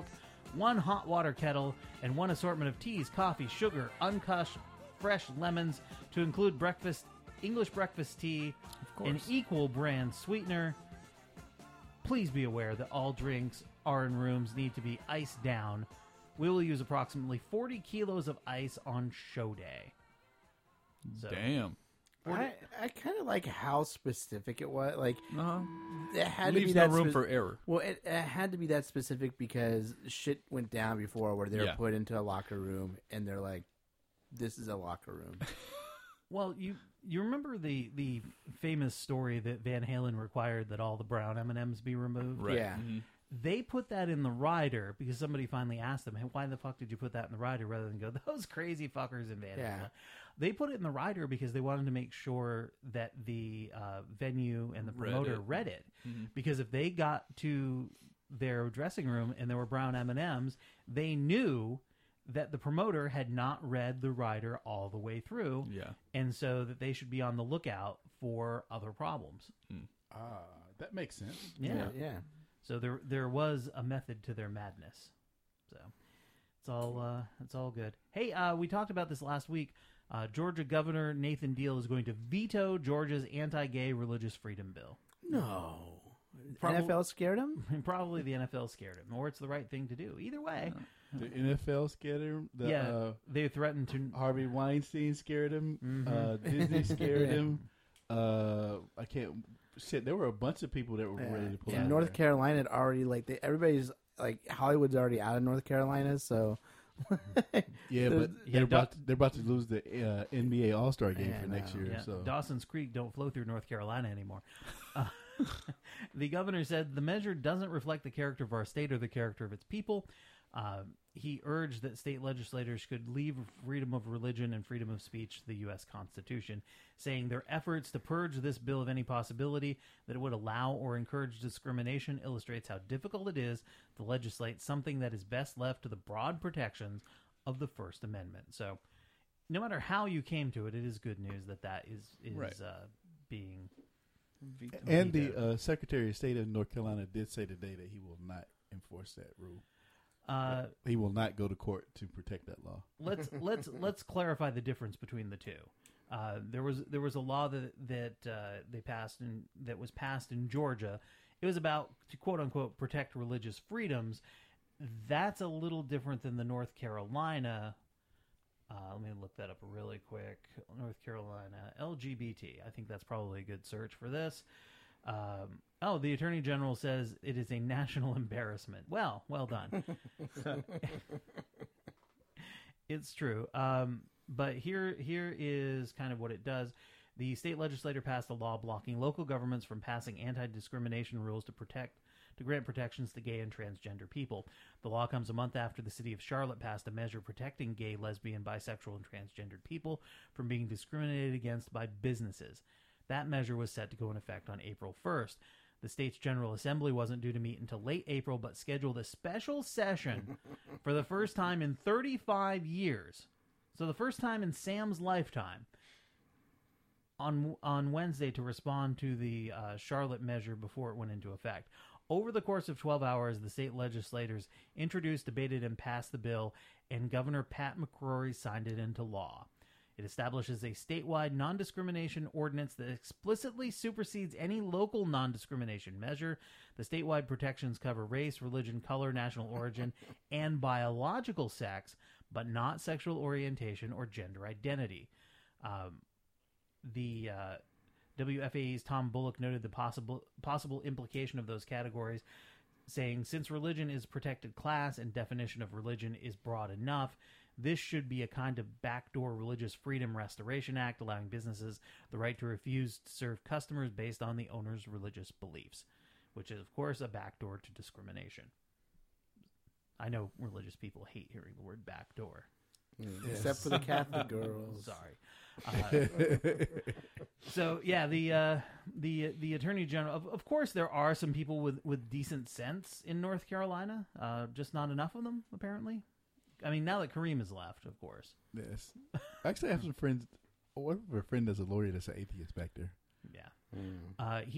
1 hot water kettle, and 1 assortment of teas, coffee, sugar, uncrushed fresh lemons, to include English breakfast tea, an equal brand sweetener. Please be aware that all drinks are in rooms need to be iced down. We will use approximately 40 kilos of ice on show day. So, Damn. I kind of like how specific it was. Like, it had Leaves to be no that room for error. Well, it had to be that specific because shit went down before where they were put into a locker room and they're like, "This is a locker room." Well, you remember the famous story that Van Halen required that all the brown M&Ms be removed? Right. Yeah. Mm-hmm. They put that in the rider because somebody finally asked them, "Hey, why the fuck did you put that in the rider?" Rather than go, "Those crazy fuckers in Van Halen." They put it in the rider because they wanted to make sure that the venue and the promoter read it. Mm-hmm. Because if they got to their dressing room and there were brown M&Ms, they knew that the promoter had not read the rider all the way through. Yeah. And so that they should be on the lookout for other problems. That makes sense. Yeah. Yeah. So there was a method to their madness. So it's all good. Hey, we talked about this last week. Georgia Governor Nathan Deal is going to veto Georgia's anti-gay religious freedom bill. No. NFL scared him? Probably the NFL scared him, or it's the right thing to do. Either way. The NFL scared him. They threatened to. Harvey Weinstein scared him. Mm-hmm. Disney scared him. I can't. Shit, there were a bunch of people that were ready to pull out. North Carolina had already, everybody's, Hollywood's already out of North Carolina, so. Yeah, but they're about to lose the NBA All-Star game for next year. Yeah. So Dawson's Creek don't flow through North Carolina anymore. The governor said the measure doesn't reflect the character of our state or the character of its people. He urged that state legislators should leave freedom of religion and freedom of speech to the U.S. Constitution, saying their efforts to purge this bill of any possibility that it would allow or encourage discrimination illustrates how difficult it is to legislate something that is best left to the broad protections of the First Amendment. So no matter how you came to it, it is good news that is Right. Being vetoed. and the Secretary of State of North Carolina did say today that he will not enforce that rule. He will not go to court to protect that law. Let's clarify the difference between the two. There was a law that they passed that was passed in Georgia. It was about to quote unquote protect religious freedoms. That's a little different than the North Carolina. Let me look that up really quick. North Carolina LGBT. I think that's probably a good search for this. The Attorney General says it is a national embarrassment. Well done. It's true. But here is kind of what it does. The state legislature passed a law blocking local governments from passing anti-discrimination rules to grant protections to gay and transgender people. The law comes a month after the city of Charlotte passed a measure protecting gay, lesbian, bisexual, and transgendered people from being discriminated against by businesses. That measure was set to go in effect on April 1st. The state's General Assembly wasn't due to meet until late April, but scheduled a special session for the first time in 35 years. So the first time in Sam's lifetime on Wednesday to respond to the Charlotte measure before it went into effect. Over the course of 12 hours, the state legislators introduced, debated, and passed the bill, and Governor Pat McCrory signed it into law. It establishes a statewide non-discrimination ordinance that explicitly supersedes any local non-discrimination measure. The statewide protections cover race, religion, color, national origin, and biological sex, but not sexual orientation or gender identity. The WFAE's Tom Bullock noted the possible implication of those categories, saying, since religion is protected class and definition of religion is broad enough, this should be a kind of backdoor Religious Freedom Restoration Act, allowing businesses the right to refuse to serve customers based on the owner's religious beliefs, which is, of course, a backdoor to discrimination. I know religious people hate hearing the word backdoor. Except for the Catholic girls. Sorry. So yeah, the Attorney General. Of course, there are some people with decent sense in North Carolina. Just not enough of them, apparently. I mean, now that Kareem has left, of course. Yes. Actually, I have some friends. What if a friend that's a lawyer that's an atheist back there? Yeah.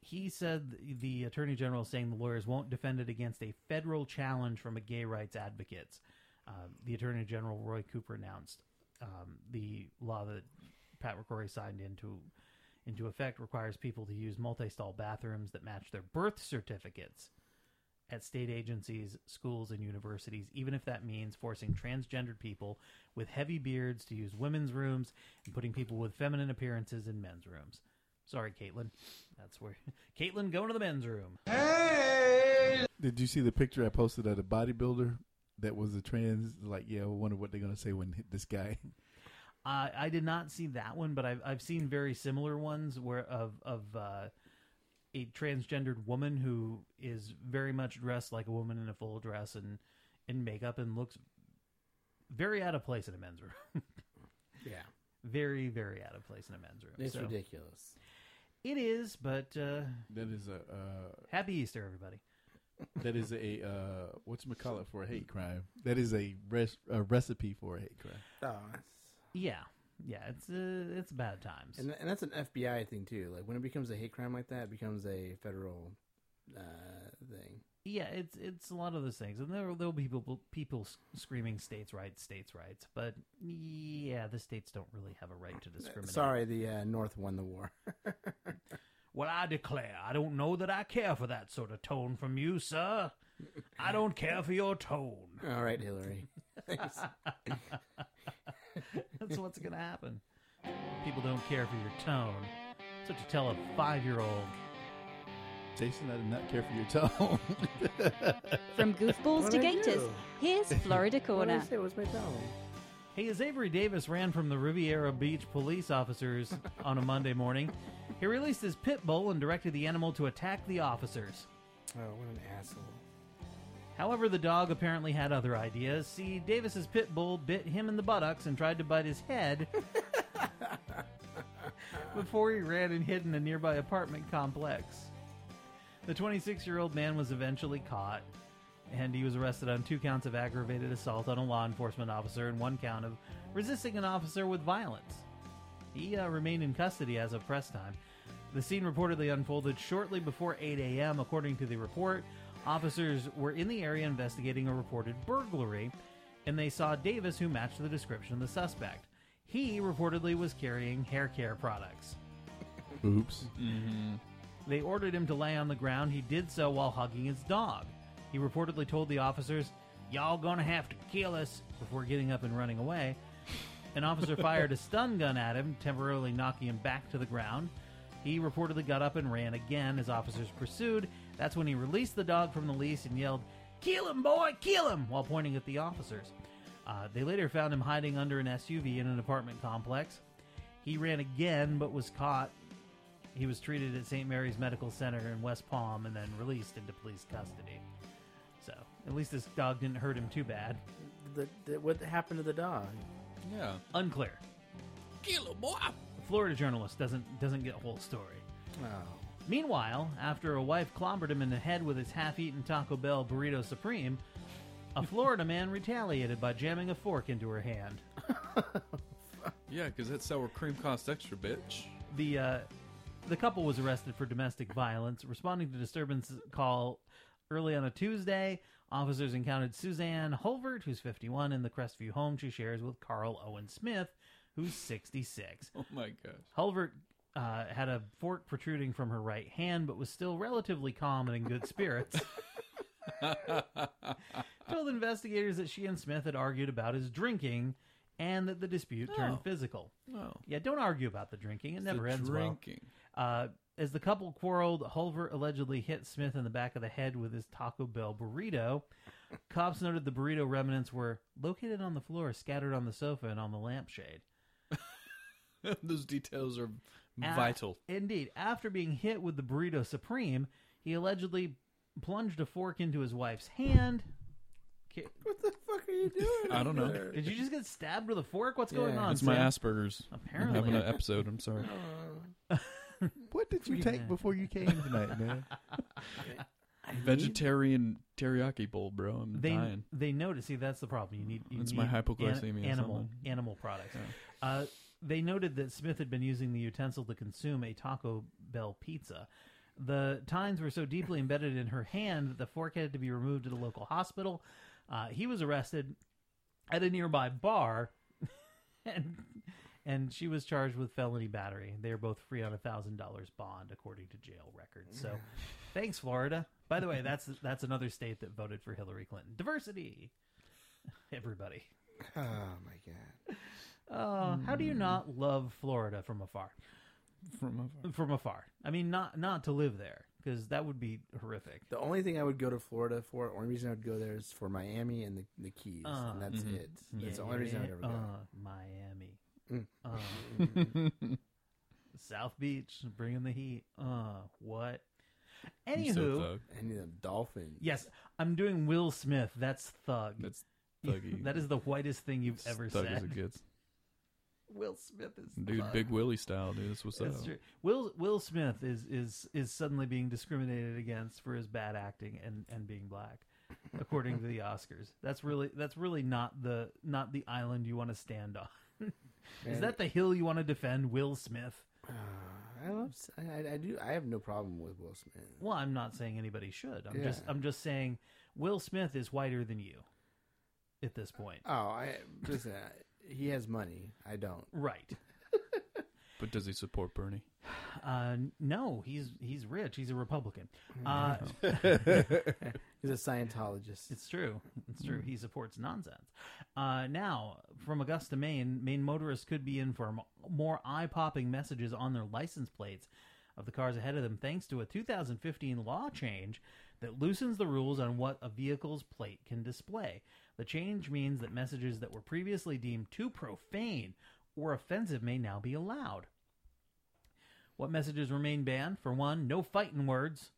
He said the Attorney General is saying the lawyers won't defend it against a federal challenge from a gay rights advocates. The Attorney General, Roy Cooper, announced the law that Pat McCrory signed into effect requires people to use multi-stall bathrooms that match their birth certificates at state agencies, schools, and universities, even if that means forcing transgendered people with heavy beards to use women's rooms and putting people with feminine appearances in men's rooms. Sorry, Caitlin. That's where... Caitlin, going to the men's room. Hey! Did you see the picture I posted of the bodybuilder that was a trans? Like, yeah, I wonder what they're going to say when this guy... I did not see that one, but I've seen very similar ones where of a transgendered woman who is very much dressed like a woman in a full dress and in makeup and looks very out of place in a men's room. Yeah. Very, very out of place in a men's room. It's ridiculous. It is, but... that is a... Happy Easter, everybody. That is a... whatchamacallit for a hate crime. That is a recipe for a hate crime. Oh, yeah. Yeah, it's bad times. And that's an FBI thing, too. Like, when it becomes a hate crime like that, it becomes a federal thing. Yeah, it's a lot of those things. And there'll be people screaming states' rights. But, yeah, the states don't really have a right to discriminate. Sorry, the North won the war. Well, I declare, I don't know that I care for that sort of tone from you, sir. I don't care for your tone. All right, Hillary. Thanks. That's what's going to happen. People don't care for your tone. So to tell a 5-year-old. Jason, I did not care for your tone. From goofballs to gators, here's Florida Corner. What did I say? What's my tone? Hey, as Avery Davis ran from the Riviera Beach police officers on a Monday morning, he released his pit bull and directed the animal to attack the officers. Oh, what an asshole. However, the dog apparently had other ideas. See, Davis's pit bull bit him in the buttocks and tried to bite his head before he ran and hid in a nearby apartment complex. The 26-year-old man was eventually caught, and he was arrested on 2 counts of aggravated assault on a law enforcement officer and 1 count of resisting an officer with violence. He remained in custody as of press time. The scene reportedly unfolded shortly before 8 a.m. According to the report, officers were in the area investigating a reported burglary, and they saw Davis, who matched the description of the suspect. He reportedly was carrying hair care products. Oops. Mm-hmm. They ordered him to lay on the ground. He did so while hugging his dog. He reportedly told the officers, "Y'all gonna have to kill us," before getting up and running away. An officer fired a stun gun at him, temporarily knocking him back to the ground. He reportedly got up and ran again as officers pursued. That's when he released the dog from the leash and yelled, "Kill him, boy, kill him," while pointing at the officers. They later found him hiding under an SUV in an apartment complex. He ran again, but was caught. He was treated at St. Mary's Medical Center in West Palm and then released into police custody. So, at least this dog didn't hurt him too bad. What happened to the dog? Yeah. Unclear. Kill him, boy. The Florida journalist doesn't get a whole story. Oh. Meanwhile, after a wife clobbered him in the head with his half-eaten Taco Bell Burrito Supreme, a Florida man retaliated by jamming a fork into her hand. Yeah, because that sour cream costs extra, bitch. The couple was arrested for domestic violence. Responding to disturbance call early on a Tuesday, officers encountered Suzanne Hulvert, who's 51, in the Crestview home she shares with Carl Owen Smith, who's 66. Oh my gosh. Hulvert had a fork protruding from her right hand, but was still relatively calm and in good spirits. Told investigators that she and Smith had argued about his drinking and that the dispute turned physical. Oh. Yeah, don't argue about the drinking. It never ends drinking. well. As the couple quarreled, Hulvert allegedly hit Smith in the back of the head with his Taco Bell burrito. Cops noted the burrito remnants were located on the floor, scattered on the sofa and on the lampshade. Those details are vital. Indeed. After being hit with the Burrito Supreme, he allegedly plunged a fork into his wife's hand. What the fuck are you doing? I don't know. Did you just get stabbed with a fork? What's going on? It's my Asperger's. Apparently. I'm having an episode. I'm sorry. What did you take before you came tonight, man? Vegetarian teriyaki bowl, bro. I'm dying. They noticed. See, that's the problem. You need my hypoglycemia. Animal products. They noted that Smith had been using the utensil to consume a Taco Bell pizza. The tines were so deeply embedded in her hand that the fork had to be removed at a local hospital. He was arrested at a nearby bar, and she was charged with felony battery. They are both free on $1,000 bond, according to jail records. So, thanks, Florida. By the way, that's another state that voted for Hillary Clinton. Diversity, everybody. Oh my God. How do you not love Florida from afar? From afar. I mean, not to live there, because that would be horrific. The only thing I would go to Florida for, the only reason I would go there is for Miami and the Keys, and that's it. That's the only reason I would ever go. Miami. South Beach, bringing the heat. What? Anywho, any of them Dolphins. Yes, I'm doing Will Smith. That's thug. That's thuggy. That is the whitest thing you've ever thug said. as it gets. Will Smith is dude, thug. Big Willie style, dude. That's what's up. True. Will Smith is suddenly being discriminated against for his bad acting and being black, according to the Oscars. That's really not the island you want to stand on. Is that the hill you want to defend, Will Smith? I have no problem with Will Smith. Well, I'm not saying anybody should. I'm just saying Will Smith is whiter than you at this point. Oh, listen. He has money. I don't. Right. But does he support Bernie? No, he's rich. He's a Republican. He's a Scientologist. It's true. It's true. He supports nonsense. Now, from Augusta, Maine motorists could be in for more eye-popping messages on their license plates of the cars ahead of them, thanks to a 2015 law change that loosens the rules on what a vehicle's plate can display. The change means that messages that were previously deemed too profane or offensive may now be allowed. What messages remain banned? For one, no fighting words.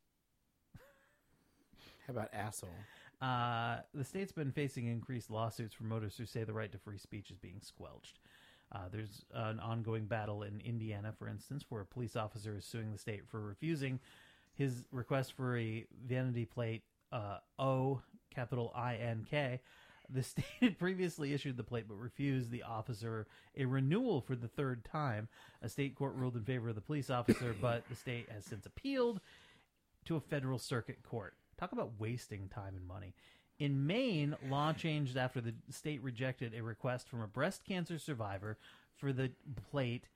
How about asshole? The state's been facing increased lawsuits from motorists who say the right to free speech is being squelched. There's an ongoing battle in Indiana, for instance, where a police officer is suing the state for refusing his request for a vanity plate O, capital INK. The state had previously issued the plate but refused the officer a renewal for the third time. A state court ruled in favor of the police officer, but the state has since appealed to a federal circuit court. Talk about wasting time and money. In Maine, law changed after the state rejected a request from a breast cancer survivor for the plate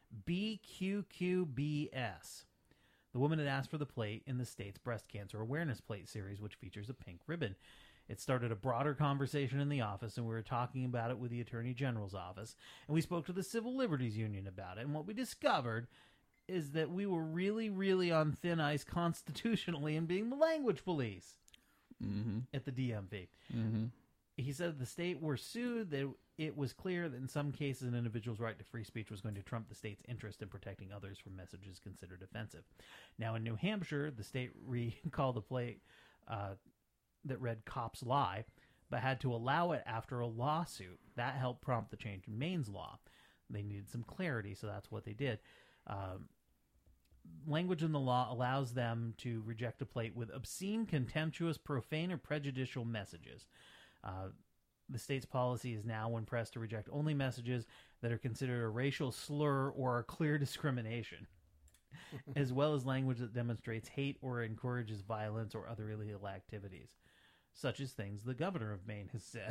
BQQBS. The woman had asked for the plate in the state's breast cancer awareness plate series, which features a pink ribbon. It started a broader conversation in the office, and we were talking about it with the Attorney General's office, and we spoke to the Civil Liberties Union about it, and what we discovered is that we were really, really on thin ice constitutionally in being the language police at the DMV. He said the state were sued, that it was clear that in some cases an individual's right to free speech was going to trump the state's interest in protecting others from messages considered offensive. Now in New Hampshire, the state recalled the plate that read "Cops Lie," but had to allow it after a lawsuit. That helped prompt the change in Maine's law. They needed some clarity, so that's what they did. Language in the law allows them to reject a plate with obscene, contemptuous, profane, or prejudicial messages. The state's policy is now, when pressed, to reject only messages that are considered a racial slur or a clear discrimination, as well as language that demonstrates hate or encourages violence or other illegal activities, such as things the governor of Maine has said.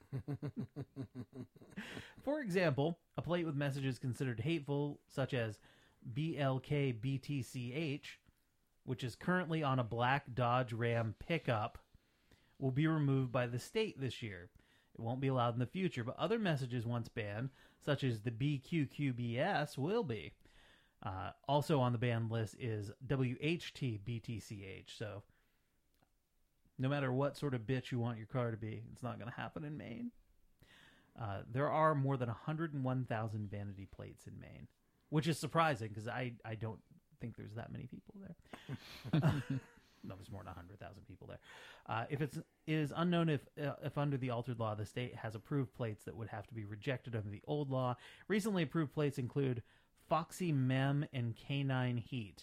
For example, a plate with messages considered hateful, such as BLKBTCH, which is currently on a black Dodge Ram pickup, will be removed by the state this year. It won't be allowed in the future, but other messages once banned, such as the BQQBS, will be. Also on the banned list is WHTBTCH, so no matter what sort of bitch you want your car to be, it's not going to happen in Maine. There are more than 101,000 vanity plates in Maine, which is surprising because I don't think there's that many people there. No, there's more than 100,000 people there. It is unknown if under the altered law, the state has approved plates that would have to be rejected under the old law. Recently approved plates include Foxy Mem and Canine Heat.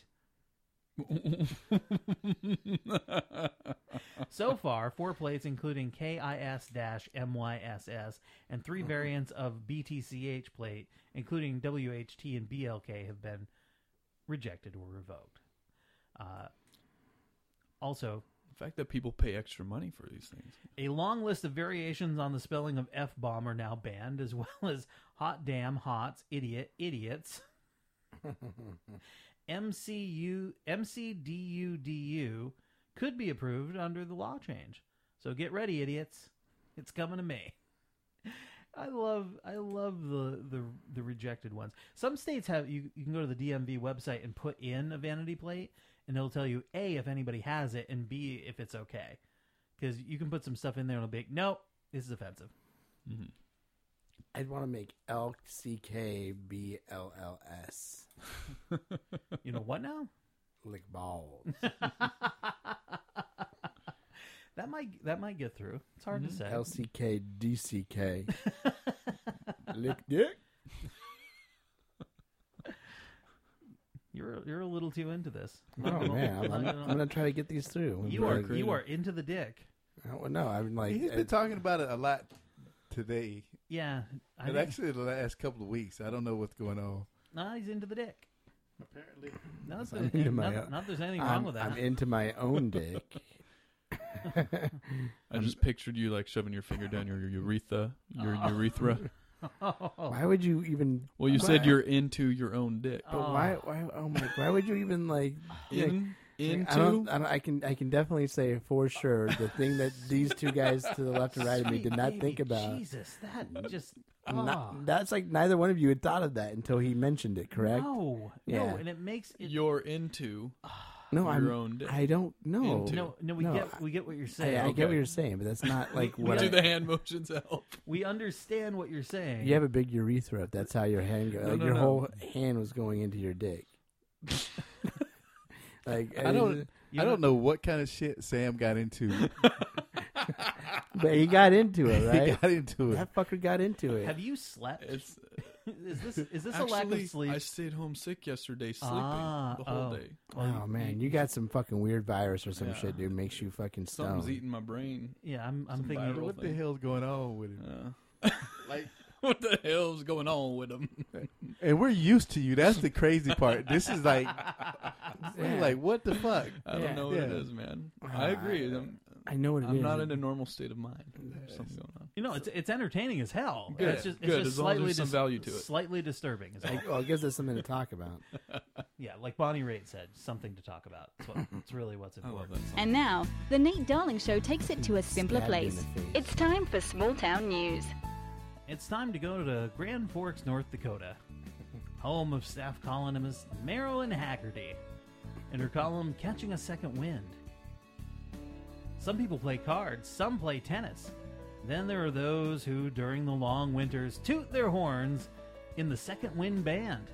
So far, 4 plates, including KIS-MYSS, and 3 variants of BTCH plate, including WHT and BLK, have been rejected or revoked. Also, the fact that people pay extra money for these things. A long list of variations on the spelling of F-bomb are now banned, as well as hot damn, hots, idiot, idiots, MCDUDU could be approved under the law change. So get ready, idiots. It's coming to me. I love the rejected ones. Some states have you can go to the DMV website and put in a vanity plate, and it'll tell you A, if anybody has it, and B, if it's okay. Because you can put some stuff in there and it'll be like, nope, this is offensive. Mm-hmm. I'd want to make LCKBLLS. You know what now? Lick balls. That might get through. It's hard to say. LCKDCK. Lick dick. You're a little too into this. Oh man, I'm gonna try to get these through. You are into the dick. Oh, no, I'm like he's been talking about it a lot today. Yeah, and actually the last couple of weeks. I don't know what's going on. No, he's into the dick. Apparently, not that there's anything wrong with that. I'm into my own dick. I just pictured you like shoving your finger down your urethra. Why would you even? Well, you said you're into your own dick. But why? Oh my! Why would you even like? Into? I can definitely say for sure the thing that these two guys to the left and right of me did not think about. Jesus, that just. That's like neither one of you had thought of that until he mentioned it. Correct? No, and it makes it. You're into. No, your own dick. I don't know. No, we get what you're saying. I get what you're saying, but that's not like what. Do the hand motions help? We understand what you're saying. You have a big urethra. If that's how your hand goes. Your whole hand was going into your dick. Like I don't know what kind of shit Sam got into. But he got into it, right? He got into it. That fucker got into it. Have you slept? Is this Actually, a lack of sleep? I stayed home sick yesterday, sleeping the whole day. Oh man, you got some fucking weird virus or some shit, dude. Makes you fucking stoned. Something's eating my brain. Yeah, I'm thinking. What the hell's going on with him? Like, what the hell's going on with him? And we're used to you. That's the crazy part. This is like, we're like, what the fuck? I don't know what it is, man. I agree. I know what it is. I'm not in a normal state of mind. There's something going on. You know, it's entertaining as hell. Good. It's just As long as there's some value to it. Slightly disturbing. Well, it gives us something to talk about. Yeah, like Bonnie Raitt said, something to talk about. It's really what's important. And now, the Nate Darling Show takes it to a simpler place. It's time for Small Town News. It's time to go to Grand Forks, North Dakota, home of staff columnist Marilyn Haggerty, and her column Catching a Second Wind. Some people play cards, some play tennis. Then there are those who, during the long winters, toot their horns in the Second Wind Band.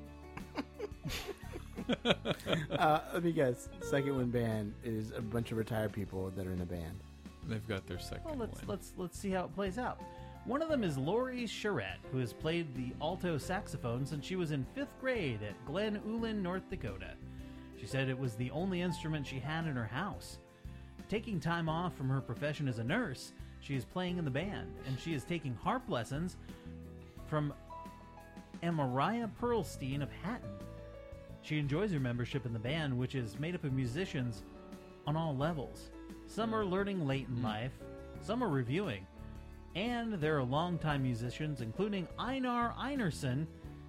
Let me guess. Second Wind Band is a bunch of retired people that are in a band. They've got their second wind. Let's see how it plays out. One of them is Lori Charette, who has played the alto saxophone since she was in 5th grade at Glen Ullin, North Dakota. She said it was the only instrument she had in her house. Taking time off from her profession as a nurse, she is playing in the band, and she is taking harp lessons from Amariah Pearlstein of Hatton. She enjoys her membership in the band, which is made up of musicians on all levels. Some are learning late in life, some are reviewing, and there are longtime musicians, including Einar Einarsson.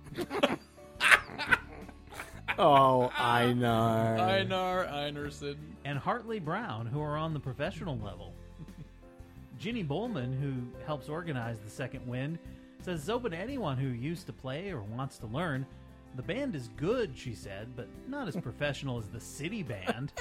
Oh, Einar. Einar Einarsson. And Hartley Brown, who are on the professional level. Ginny Bowman, who helps organize the Second Wind, says it's open to anyone who used to play or wants to learn. The band is good, she said, but not as professional as the city band.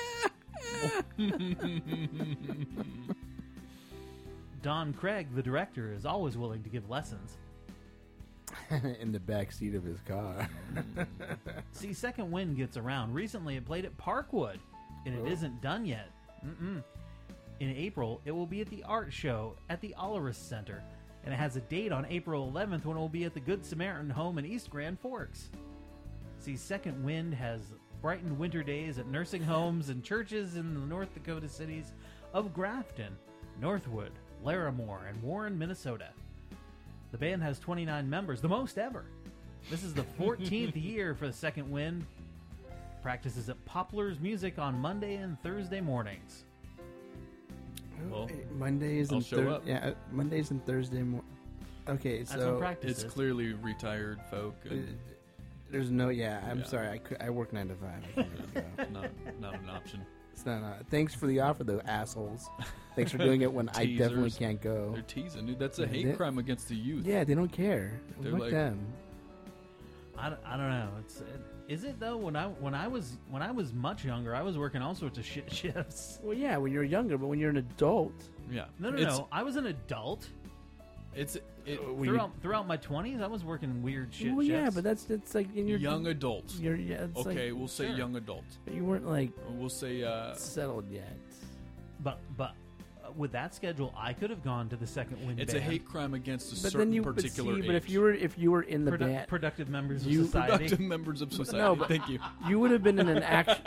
Don Craig, the director, is always willing to give lessons. In the back seat of his car. See, Second Wind gets around. Recently, it played at Parkwood, and it isn't done yet. In April, it will be at the art show at the Ollerus Center, and it has a date on April 11th when it will be at the Good Samaritan Home in East Grand Forks. See, Second Wind has brightened winter days at nursing homes and churches in the North Dakota cities of Grafton, Northwood, Larimore, and Warren, Minnesota. The band has 29 members, the most ever. This is the 14th year for the Second Wind. practices at Poplar's Music on Monday and Thursday mornings. Well, Mondays I'll and show up. Yeah, Mondays and Thursday Okay, That's so when practice It's is. clearly retired folk. And there's no. Yeah, I'm sorry. I work 9 to 5. I can't really go. not an option. It's not. Thanks for the offer, though, assholes. Thanks for doing it when I definitely Teasers. can't go. They're teasing, dude. That's a hate crime against the youth. Yeah, they don't care. They're Fuck like- them. I don't know. Is it though? When I was much younger, I was working all sorts of shit shifts. Well, yeah, when you're younger, but when you're an adult, Yeah. No. I was an adult. Throughout my 20s, I was working weird shit. well, yeah, shifts. but that's like in your Young adults. It's Okay, like- we'll say Sure. young adults. But you weren't like We'll say settled yet. But with that schedule, I could have gone to the second wind. it's band. a hate crime against a But certain then you particular age. But if you were in the band, productive members of you- society. Productive members of society. No, but Thank you. You would have been in an action.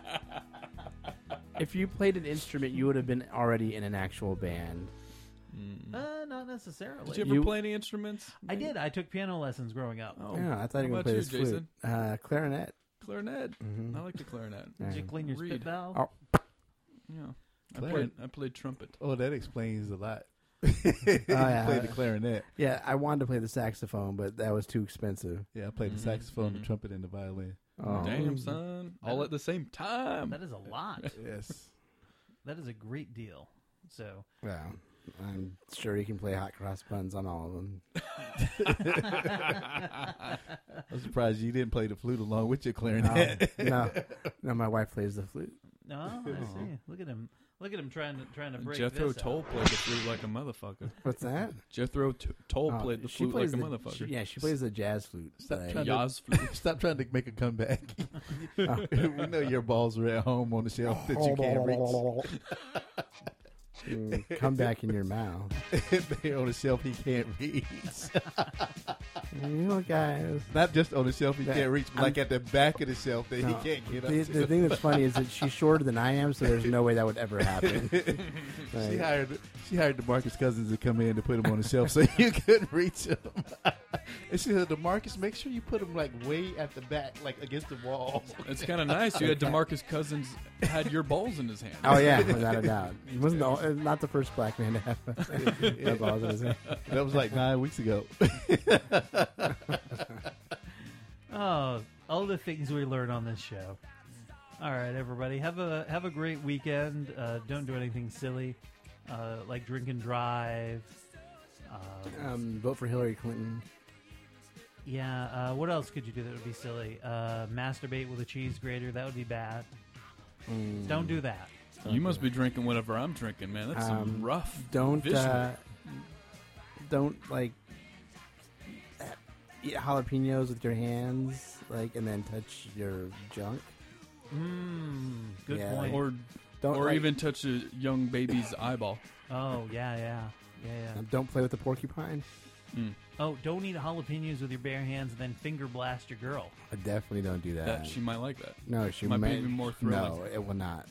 If you played an instrument, you would have been already in an actual band. Not necessarily. Did you ever play any instruments? I did. I took piano lessons growing up. Oh, Yeah, I thought you how were about going to play you, this flute. Jason? Clarinet. Clarinet. Mhm. I like the clarinet. Did you clean your spit Reed. valve? Oh. Yeah. I played trumpet. Oh, that explains a lot. Yeah. Played the clarinet. Yeah, I wanted to play the saxophone, but that was too expensive. Yeah, I played the saxophone, the trumpet, and the violin. Oh. Damn, son. All at the same time. That is a lot. Yes. That is a great deal. So. Yeah, I'm sure you can play hot cross buns on all of them. I'm surprised you didn't play the flute along with your clarinet. No, my wife plays the flute. No, I see. Look at him. Look at him trying to break Jethro this Tull out. played the flute like a motherfucker. What's that? Jethro Tull Oh, played the she flute like plays a the- motherfucker. she plays the jazz flute. Stop Like- trying Jazz to flute. stop trying to make a comeback. We know your balls are at home on the shelf that you can't reach. Come back in your mouth. They're on the shelf he can't reach. You know, guys. Not just on the shelf he can't reach, but like I'm- at the back of the shelf that No, he can't get up the, to. the thing that's funny is that she's shorter than I am, so there's no way that would ever happen. She hired DeMarcus Cousins to come in to put him on the shelf so you couldn't reach him. And she said, DeMarcus, make sure you put him like way at the back, like against the wall. It's kind of nice. You had DeMarcus Cousins had your balls in his hand. Oh yeah, without a doubt. He wasn't not the first black man to have balls in his hand. That was like 9 weeks ago. Oh, all the things we learn on this show. All right, everybody, have a great weekend. Don't do anything silly, like drink and drive. Vote for Hillary Clinton. Yeah. What else could you do that would be silly? Masturbate with a cheese grater. That would be bad. Don't do that. You must be drinking whatever I'm drinking, man. That's some rough. Don't visual. don't like eat jalapenos with your hands, like, and then touch your junk. Good Yeah, point. Or Don't or like- even touch a young baby's eyeball. Oh yeah. Don't play with the porcupine. Oh, don't eat jalapenos with your bare hands and then finger blast your girl. I definitely don't do that. That she might like that. No, she might might be even more thrilling. No, it will not.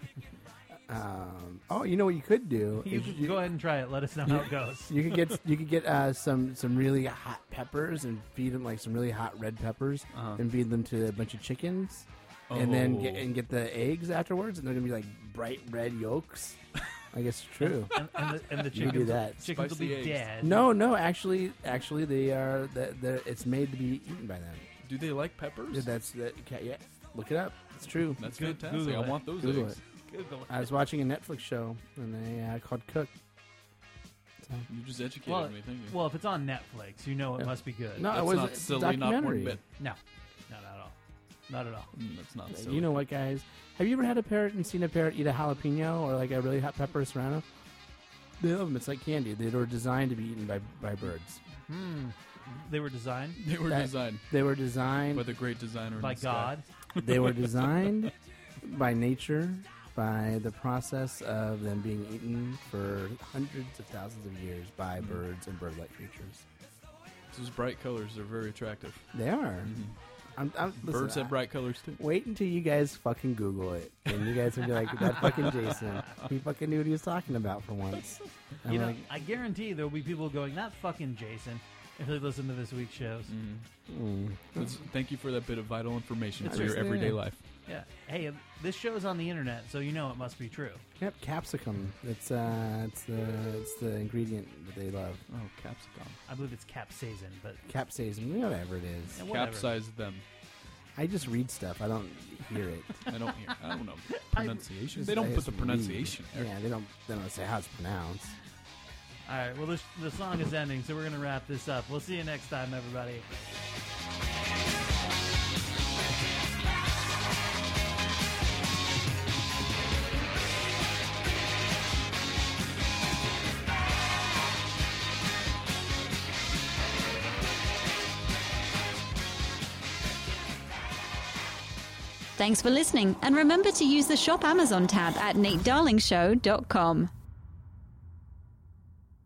Oh. You know what you could do? You is can go ahead and try it. Let us know how it goes. You could get some really hot peppers and feed them like some really hot red peppers and feed them to a bunch of chickens, and then get the eggs afterwards, and they're gonna be like bright red yolks. I guess it's true. and the You chickens, do that. chickens will be Spicy eggs. dead. No, actually, they are. It's made to be eaten by them. Do they like peppers? Yeah, look it up. It's true. That's Good. fantastic. Google I it. want those Google eggs. it. Google it. I was watching a Netflix show and they called Cook. So. You just educated me. Thank you. Well, if it's on Netflix, you know it must be good. No, That's it was not a silly, not one documentary. bit. No, not at all. Not at all. That's not silly. You know what, guys? Have you ever had a parrot and seen a parrot eat a jalapeno or like a really hot pepper serrano? They love them. It's like candy. They were designed to be eaten by birds. They were designed They were designed They were designed by the great designer in by the sky. God. They were designed by nature, by the process of them being eaten for hundreds of thousands of years by birds and bird-like creatures. Those bright colors are very attractive. They are. Listen, Birds have bright colors too. Wait until you guys fucking Google it, and you guys will be like, "That fucking Jason, he fucking knew what he was talking about for once." I'm You know, like, I guarantee there will be people going, "That fucking Jason," if they listen to this week's shows. Thank you for that bit of vital information It's for your just- everyday life. Yeah. Hey, this show's on the internet, so you know it must be true. Yep, capsicum. It's the ingredient that they love. Oh, capsicum. I believe it's capsaicin, but Capsaicin, whatever it is. Yeah, whatever. Capsize them. I just read stuff. I don't hear it. I don't know pronunciation. They don't I put just the pronunciation read. there. Yeah, they don't say how it's pronounced. All right, well, the song is ending, so we're going to wrap this up. We'll see you next time, everybody. Thanks for listening, and remember to use the Shop Amazon tab at NateDarlingShow.com.